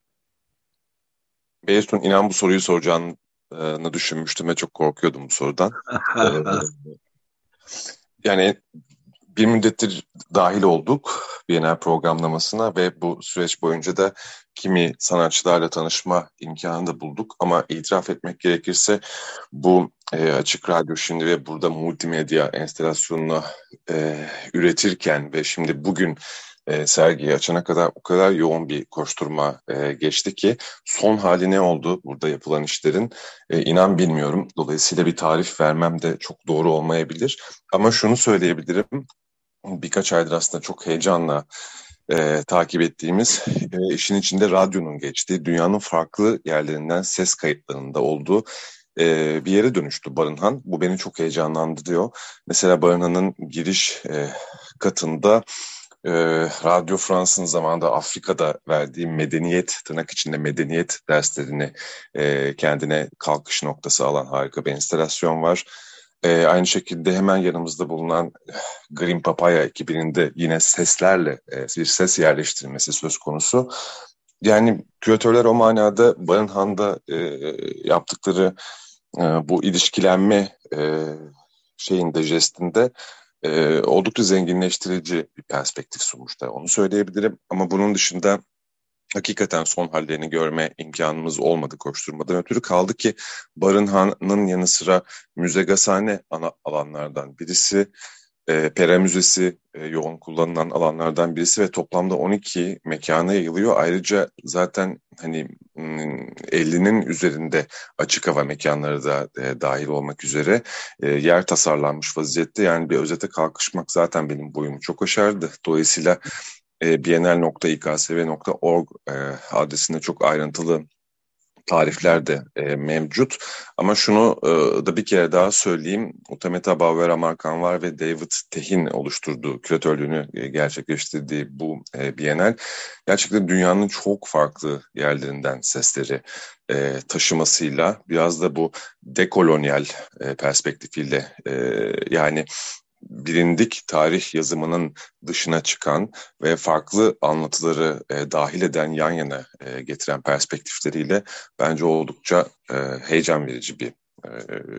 Beysun, inan bu soruyu soracağını düşünmüştüm ve çok korkuyordum bu sorudan. Ee, yani bir müddettir dahil olduk Bienal programlamasına ve bu süreç boyunca da kimi sanatçılarla tanışma imkanı da bulduk. Ama itiraf etmek gerekirse bu e, Açık Radyo şimdi ve burada multimedya enstalasyonunu e, üretirken ve şimdi bugün e, sergiyi açana kadar o kadar yoğun bir koşturma e, geçti ki son hali ne oldu burada yapılan işlerin e, inan bilmiyorum. Dolayısıyla bir tarif vermem de çok doğru olmayabilir. Ama şunu söyleyebilirim. Birkaç aydır aslında çok heyecanla e, takip ettiğimiz e, işin içinde radyonun geçtiği, dünyanın farklı yerlerinden ses kayıtlarında olduğu e, bir yere dönüştü Barınhan. Bu beni çok heyecanlandırıyor. Mesela Barınhan'ın giriş e, katında e, Radyo France'ın zamanında Afrika'da verdiği medeniyet, tırnak içinde medeniyet derslerini e, kendine kalkış noktası alan harika bir enstalasyon var. Ee, aynı şekilde hemen yanımızda bulunan Green Papaya ekibinin de yine seslerle e, bir ses yerleştirmesi söz konusu. Yani küratörler o manada Barınhan'da e, yaptıkları e, bu ilişkilenme e, şeyinde, jestinde e, oldukça zenginleştirici bir perspektif sunmuşlar. Onu söyleyebilirim ama bunun dışında hakikaten son hallerini görme imkanımız olmadı koşturmadan ötürü. Kaldı ki Barınhan'ın yanı sıra müze gazhane ana alanlardan birisi, e, Pera Müzesi e, yoğun kullanılan alanlardan birisi ve toplamda on iki mekana yayılıyor. Ayrıca zaten hani ellinin üzerinde açık hava mekanları da e, dahil olmak üzere e, yer tasarlanmış vaziyette. Yani bir özete kalkışmak zaten benim boyumu çok aşardı. Dolayısıyla e, bienal nokta i k s v nokta org e, adresinde çok ayrıntılı tarifler de e, mevcut. Ama şunu e, da bir kere daha söyleyeyim. Utameta Bauer Amarkan var ve David Tehin oluşturduğu, küratörlüğünü e, gerçekleştirdiği bu e, bienal gerçekten dünyanın çok farklı yerlerinden sesleri e, taşımasıyla biraz da bu dekolonyal e, perspektifiyle e, yani bilindik tarih yazımının dışına çıkan ve farklı anlatıları e, dahil eden, yan yana e, getiren perspektifleriyle bence oldukça e, heyecan verici bir e,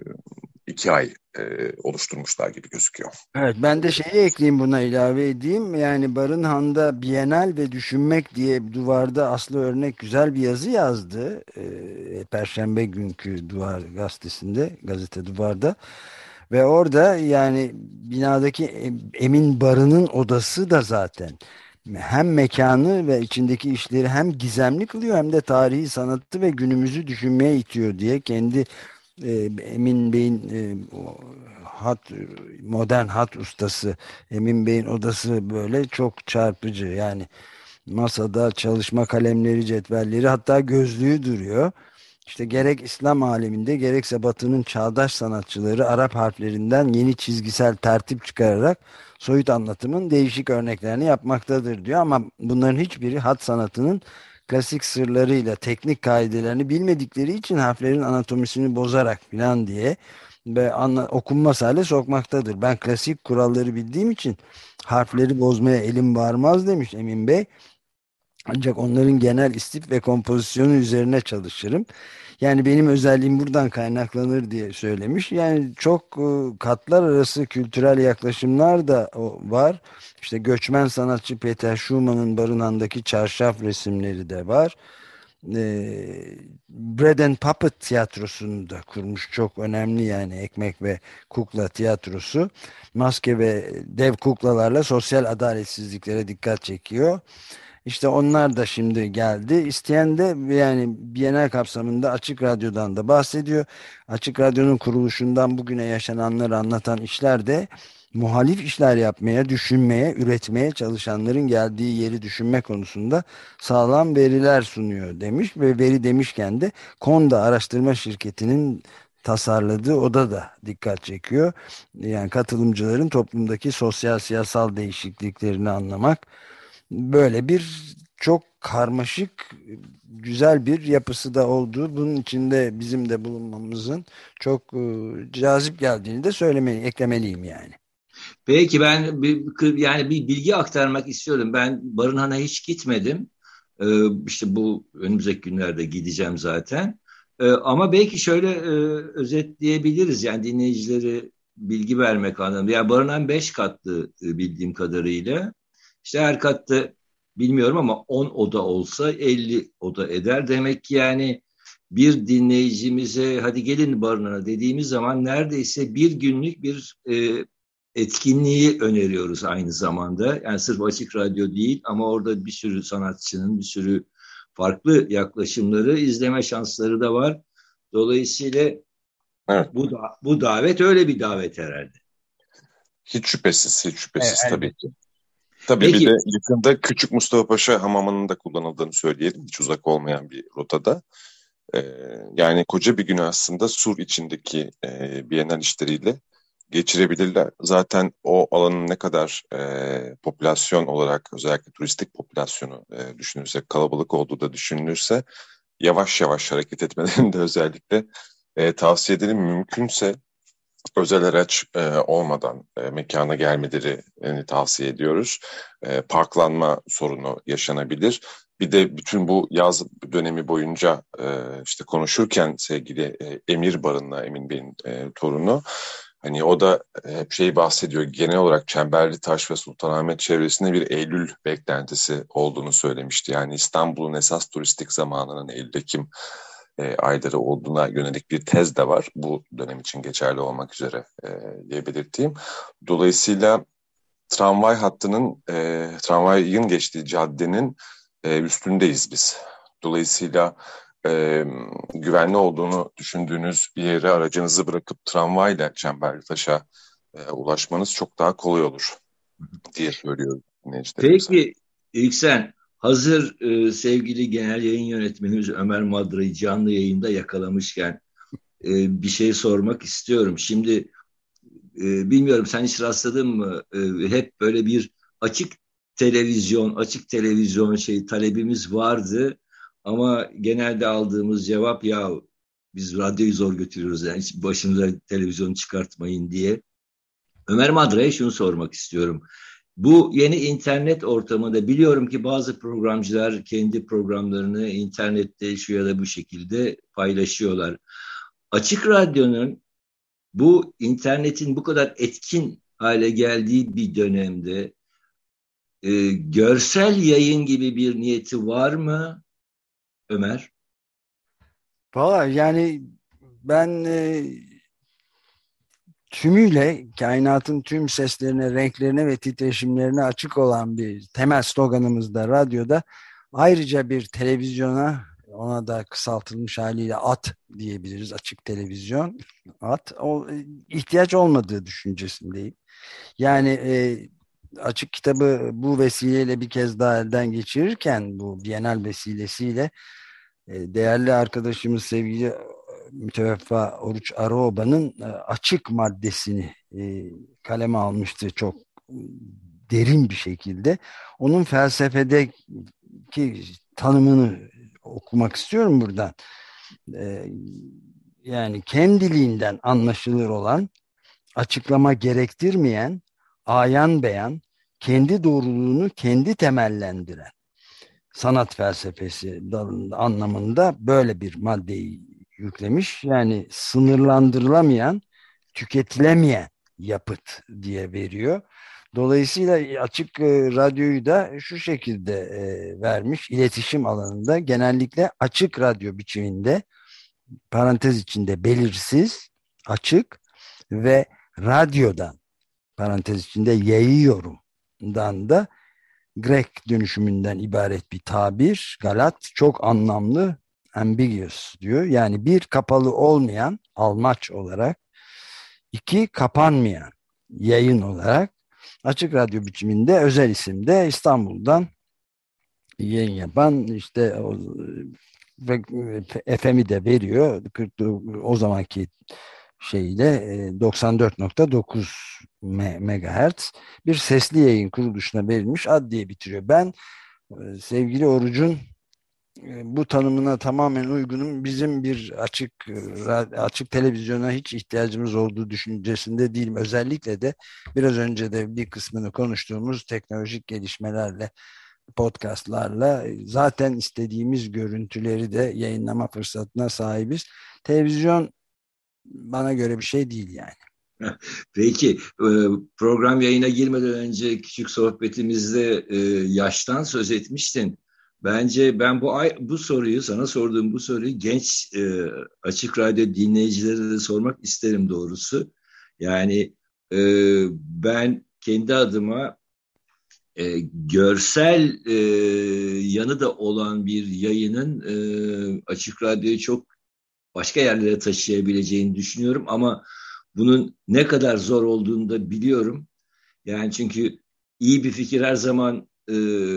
iki ay e, oluşturmuşlar gibi gözüküyor. Evet, ben de şeyi ekleyeyim, buna ilave edeyim. Yani Barınhan'da Bienal ve Düşünmek diye duvarda Aslı Örnek güzel bir yazı yazdı. Ee, Perşembe günkü Duvar gazetesinde, gazete Duvar'da. Ve orada yani binadaki Emin Barı'nın odası da zaten hem mekanı ve içindeki işleri hem gizemli kılıyor hem de tarihi, sanatı ve günümüzü düşünmeye itiyor diye kendi e, Emin Bey'in e, hat modern hat ustası Emin Bey'in odası böyle çok çarpıcı. Yani masada çalışma kalemleri, cetvelleri, hatta gözlüğü duruyor. İşte gerek İslam aleminde gerekse Batı'nın çağdaş sanatçıları Arap harflerinden yeni çizgisel tertip çıkararak soyut anlatımın değişik örneklerini yapmaktadır diyor. Ama bunların hiçbiri hat sanatının klasik sırlarıyla, teknik kaidelerini bilmedikleri için harflerin anatomisini bozarak falan diye ve anla, okunmaz hale sokmaktadır. Ben klasik kuralları bildiğim için harfleri bozmaya elim varmaz demiş Emin Bey. Ancak onların genel istif ve kompozisyonu üzerine çalışırım. Yani benim özelliğim buradan kaynaklanır diye söylemiş. Yani çok e, katlar arası kültürel yaklaşımlar da var. İşte göçmen sanatçı Peter Schumann'ın Barınan'daki çarşaf resimleri de var. e, Bread and Puppet tiyatrosunu da kurmuş. Çok önemli yani, ekmek ve kukla tiyatrosu. Maske ve dev kuklalarla sosyal adaletsizliklere dikkat çekiyor. İşte onlar da şimdi geldi. İsteyen de yani Bienal kapsamında Açık Radyo'dan da bahsediyor. Açık Radyo'nun kuruluşundan bugüne yaşananları anlatan işler de muhalif işler yapmaya, düşünmeye, üretmeye çalışanların geldiği yeri düşünme konusunda sağlam veriler sunuyor demiş ve veri demişken de Konda Araştırma Şirketi'nin tasarladığı oda da dikkat çekiyor. Yani katılımcıların toplumdaki sosyal siyasal değişikliklerini anlamak, böyle bir çok karmaşık, güzel bir yapısı da olduğu, bunun içinde bizim de bulunmamızın çok e, cazip geldiğini de söylemeyi eklemeliyim yani. Peki ben bir, yani bir bilgi aktarmak istiyorum. Ben Barınhan'a hiç gitmedim. Ee, işte bu önümüzdeki günlerde gideceğim zaten. Ee, ama belki şöyle e, özetleyebiliriz. Yani dinleyicileri bilgi vermek anlamında. Yani Barınhan beş katlı e, bildiğim kadarıyla. İşte her katta bilmiyorum ama on oda olsa elli oda eder. Demek ki yani bir dinleyicimize hadi gelin Barınhan'a dediğimiz zaman neredeyse bir günlük bir e, etkinliği öneriyoruz aynı zamanda. Yani sırf Açık Radyo değil ama orada bir sürü sanatçının bir sürü farklı yaklaşımları izleme şansları da var. Dolayısıyla Evet. bu da, bu davet öyle bir davet herhalde. Hiç şüphesiz, hiç şüphesiz Evet, tabii ki. Tabii Peki, bir de yakında Küçük Mustafa Paşa Hamamı'nın da kullanıldığını söyleyelim. Hiç uzak olmayan bir rotada. Ee, yani koca bir günü aslında Sur içindeki e, Bienal işleriyle geçirebilirler. Zaten o alanın ne kadar e, popülasyon olarak, özellikle turistik popülasyonu e, düşünürsek, kalabalık olduğu da düşünülürse yavaş yavaş hareket etmelerini de özellikle e, tavsiye edelim. Mümkünse özel araç e, olmadan e, mekana gelmelerini tavsiye ediyoruz. E, parklanma sorunu yaşanabilir. Bir de bütün bu yaz dönemi boyunca e, işte konuşurken sevgili e, Emir Barın'la, Emin Bey'in e, torunu, hani o da hep şey bahsediyor, genel olarak Çemberlitaş ve Sultanahmet çevresinde bir Eylül beklentisi olduğunu söylemişti. Yani İstanbul'un esas turistik zamanının Eylül-Ekim e, ayları olduğuna yönelik bir tez de var. Bu dönem için geçerli olmak üzere e, diye belirteyim. Dolayısıyla tramvay hattının, e, tramvayın geçtiği caddenin e, üstündeyiz biz. Dolayısıyla e, güvenli olduğunu düşündüğünüz bir yere aracınızı bırakıp tramvayla Çemberlitaş'a e, ulaşmanız çok daha kolay olur diye söylüyorum dinleyicilerimize. peki İlksen, hazır e, sevgili genel yayın yönetmenimiz Ömer Madra'yı canlı yayında yakalamışken e, bir şey sormak istiyorum. Şimdi e, bilmiyorum sen hiç rastladın mı? E, hep böyle bir açık televizyon, açık televizyon şey talebimiz vardı. Ama genelde aldığımız cevap ya biz radyoyu zor götürüyoruz yani hiç başımıza televizyon çıkartmayın diye. Ömer Madra'ya şunu sormak istiyorum. Bu yeni internet ortamında biliyorum ki bazı programcılar kendi programlarını internette şu ya da bu şekilde paylaşıyorlar. Açık Radyo'nun bu internetin bu kadar etkin hale geldiği bir dönemde e, görsel yayın gibi bir niyeti var mı Ömer? Valla yani ben e, tümüyle kainatın tüm seslerine, renklerine ve titreşimlerine açık olan bir temel sloganımız da radyoda, ayrıca bir televizyona, ona da kısaltılmış haliyle A T diyebiliriz, açık televizyon, A T, o, ihtiyaç olmadığı düşüncesindeyim. Yani e, açık kitabı bu vesileyle bir kez daha elden geçirirken, bu Bienal vesilesiyle e, değerli arkadaşımız sevgili müteveffa Oruç Aroba'nın e, açık maddesini e, kaleme almıştı çok derin bir şekilde. Onun felsefedeki tanımını okumak istiyorum buradan. E, yani kendiliğinden anlaşılır olan, açıklama gerektirmeyen, ayan beyan, kendi doğruluğunu kendi temellendiren sanat felsefesi anlamında böyle bir maddeyi yüklemiş. Yani sınırlandırılamayan, tüketilemeyen yapıt diye veriyor. Dolayısıyla Açık e, Radyo'yu da şu şekilde e, vermiş iletişim alanında, genellikle açık radyo biçiminde, parantez içinde belirsiz, açık ve radyodan, parantez içinde yayıyorumdan da Grek dönüşümünden ibaret bir tabir. Galat çok anlamlı, ambiguous diyor. Yani bir, kapalı olmayan almaç olarak, iki, kapanmayan yayın olarak, açık radyo biçiminde özel isimde İstanbul'dan yayın yapan, işte o, ve F M'i de veriyor. kırk, o zamanki şeyle e, doksan dört nokta dokuz megahertz bir sesli yayın kuruluşuna verilmiş ad diye bitiriyor. Ben e, sevgili Oruç'un e, bu tanımına tamamen uygunum. Bizim bir açık e, açık televizyona hiç ihtiyacımız olduğu düşüncesinde değilim. Özellikle de biraz önce de bir kısmını konuştuğumuz teknolojik gelişmelerle, podcastlarla zaten istediğimiz görüntüleri de yayınlama fırsatına sahibiz. Televizyon bana göre bir şey değil yani. Peki, e, program yayına girmeden önce küçük sohbetimizde e, yaştan söz etmiştin. Bence ben bu ay, bu soruyu sana sorduğum bu soruyu genç e, Açık Radyo dinleyicilerine de sormak isterim doğrusu. Yani e, ben kendi adıma e, görsel e, yanı da olan bir yayının e, Açık Radyo'yu çok başka yerlere taşıyabileceğini düşünüyorum ama bunun ne kadar zor olduğunu da biliyorum. Yani çünkü iyi bir fikir her zaman e,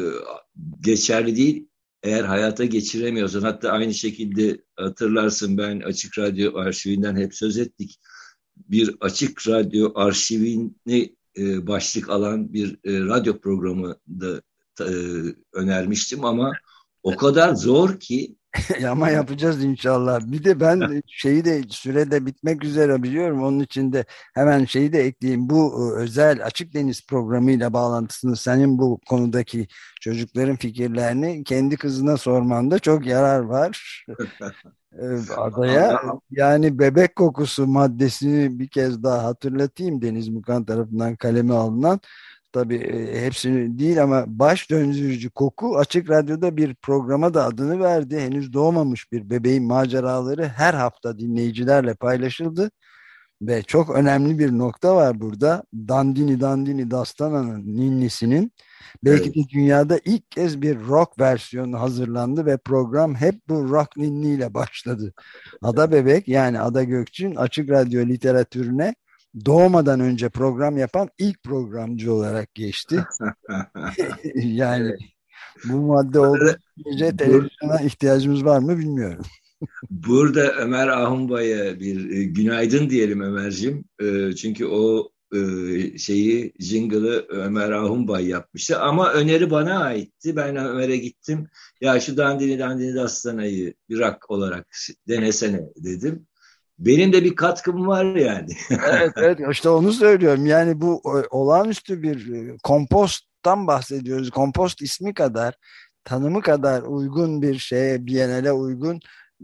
geçerli değil. Eğer hayata geçiremiyorsan, hatta aynı şekilde hatırlarsın, ben Açık Radyo arşivinden hep söz ettik. Bir Açık Radyo arşivini e, başlık alan bir e, radyo programı da e, önermiştim ama o kadar zor ki. Ama yapacağız inşallah. Bir de ben şeyi de, sürede bitmek üzere biliyorum. Onun için de hemen şeyi de ekleyeyim. Bu e, özel Açık Deniz programıyla bağlantısını, senin bu konudaki çocukların fikirlerini kendi kızına sormanda çok yarar var. E, Adaya yani bebek kokusu maddesini bir kez daha hatırlatayım. Deniz Mukan tarafından kaleme alınan. Tabii e, hepsini değil ama baş döndürücü koku Açık Radyo'da bir programa da adını verdi. Henüz doğmamış bir bebeğin maceraları her hafta dinleyicilerle paylaşıldı. Ve çok önemli bir nokta var burada. Dandini Dandini Dastana'nın ninnisinin belki Evet. de dünyada ilk kez bir rock versiyonu hazırlandı ve program hep bu rock ninniyle başladı. Ada Bebek, yani Ada Gökçin, Açık Radyo literatürüne doğmadan önce program yapan ilk programcı olarak geçti. Yani Evet. bu madde olduğu sürece Bur- televizyona ihtiyacımız var mı bilmiyorum. Burada Ömer Ahunbay'a bir e, günaydın diyelim Ömer'cim. E, çünkü o e, şeyi, jingle'ı Ömer Ahunbay yapmıştı. Ama öneri bana aitti. Ben Ömer'e gittim. Ya şu Dandini Dandini Dastana'yı bir rock olarak denesene dedim. Benim de bir katkım var yani. Evet, evet, işte onu söylüyorum. Yani bu o- olağanüstü bir e, komposttan bahsediyoruz. Kompost ismi kadar, tanımı kadar uygun bir şeye, Biennale uygun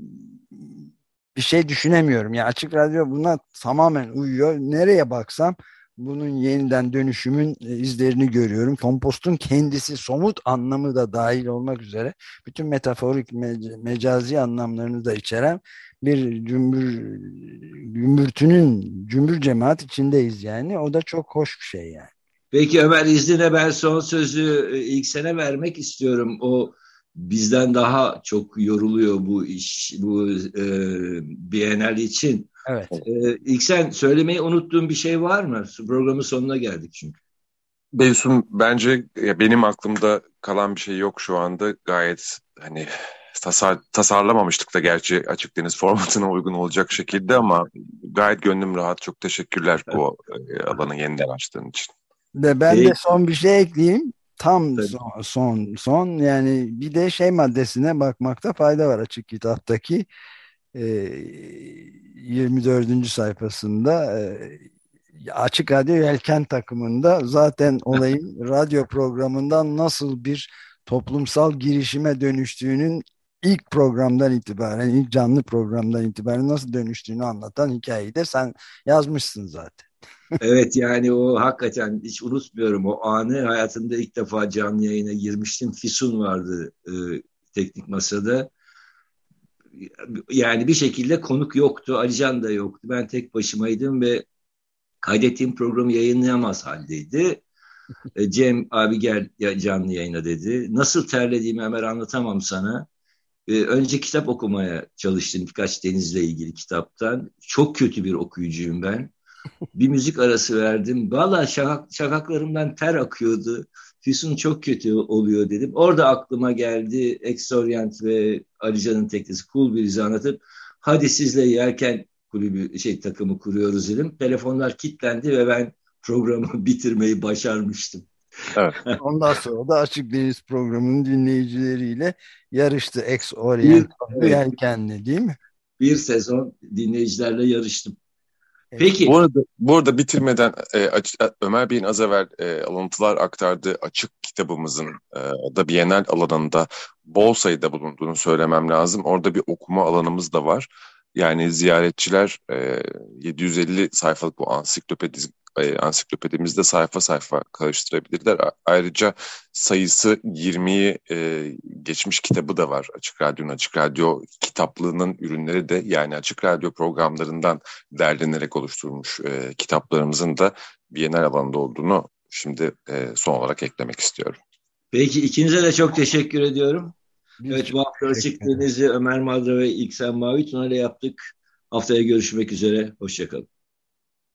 bir şey düşünemiyorum. Yani Açık Radyo buna tamamen uyuyor. Nereye baksam bunun yeniden dönüşümün e, izlerini görüyorum. Kompostun kendisi, somut anlamı da dahil olmak üzere bütün metaforik, mec- mecazi anlamlarını da içeren bir cümbür gümbürtünün cümbür cemaat içindeyiz yani. O da çok hoş bir şey yani. Peki Ömer, iznine ben son sözü e, ilk sene vermek istiyorum. O bizden daha çok yoruluyor bu iş, bu e, Bienal için. Evet. E, ilk sen söylemeyi unuttuğun bir şey var mı? Programın sonuna geldik çünkü. Beysun, bence ya benim aklımda kalan bir şey yok şu anda. Gayet hani tasar, tasarlamamıştık da gerçi Açık Deniz formatına uygun olacak şekilde ama gayet gönlüm rahat. Çok teşekkürler bu e, alanı yeniden açtığın için. Ve ben de Peki, son bir şey ekleyeyim. Tam tabii. son, son, son yani bir de şey maddesine bakmakta fayda var açık kitaptaki e, yirmi dördüncü sayfasında e, Açık Radyo Yelken takımında zaten olayın radyo programından nasıl bir toplumsal girişime dönüştüğünün ilk programdan itibaren, ilk canlı programdan itibaren nasıl dönüştüğünü anlatan hikayeyi de sen yazmışsın zaten. Evet, yani o hakikaten hiç unutmuyorum o anı. Hayatımda ilk defa canlı yayına girmiştim. Füsun vardı e, teknik masada. Yani bir şekilde konuk yoktu. Alican da yoktu. Ben tek başımaydım ve kaydettiğim programı yayınlayamaz haldeydi. E, Cem abi gel ya canlı yayına dedi. Nasıl terlediğimi hemen anlatamam sana. E, önce kitap okumaya çalıştım birkaç denizle ilgili kitaptan. Çok kötü bir okuyucuyum ben. Bir müzik arası verdim. Valla şakak, şakaklarımdan ter akıyordu. Füsun çok kötü oluyor dedim. Orada aklıma geldi Exorient ve Alican'ın teknesi Cool Breeze'i anlatıp hadi sizle yelken kulübü şey takımı kuruyoruz dedim. Telefonlar kilitlendi ve ben programı bitirmeyi başarmıştım. Evet. Ondan sonra da Açık Deniz programının dinleyicileriyle yarıştı. Ex Bir, Orient evet, yelkenli değil mi? bir sezon dinleyicilerle yarıştım. Evet. Peki. Bu arada, bu arada bitirmeden e, aç, Ömer Bey'in az evvel e, alıntılar aktardığı Açık kitabımızın e, da Bienal alanında bol sayıda bulunduğunu söylemem lazım. Orada bir okuma alanımız da var. Yani ziyaretçiler e, yedi yüz elli sayfalık bu ansiklopedi, e, ansiklopedimizde sayfa sayfa karıştırabilirler. A- Ayrıca sayısı yirmiyi e, geçmiş kitabı da var Açık Radyo'nun. Açık Radyo kitaplığının ürünleri de yani Açık Radyo programlarından derlenerek oluşturulmuş e, kitaplarımızın da Bienal alanında olduğunu şimdi e, son olarak eklemek istiyorum. Peki, ikinize de çok teşekkür ediyorum. Biz Evet, çok bu hafta teşekkür Açık ederiz. Deniz'i Ömer Madra ve İlksen Mavi Tuna ile yaptık. Haftaya görüşmek üzere. Hoşçakalın.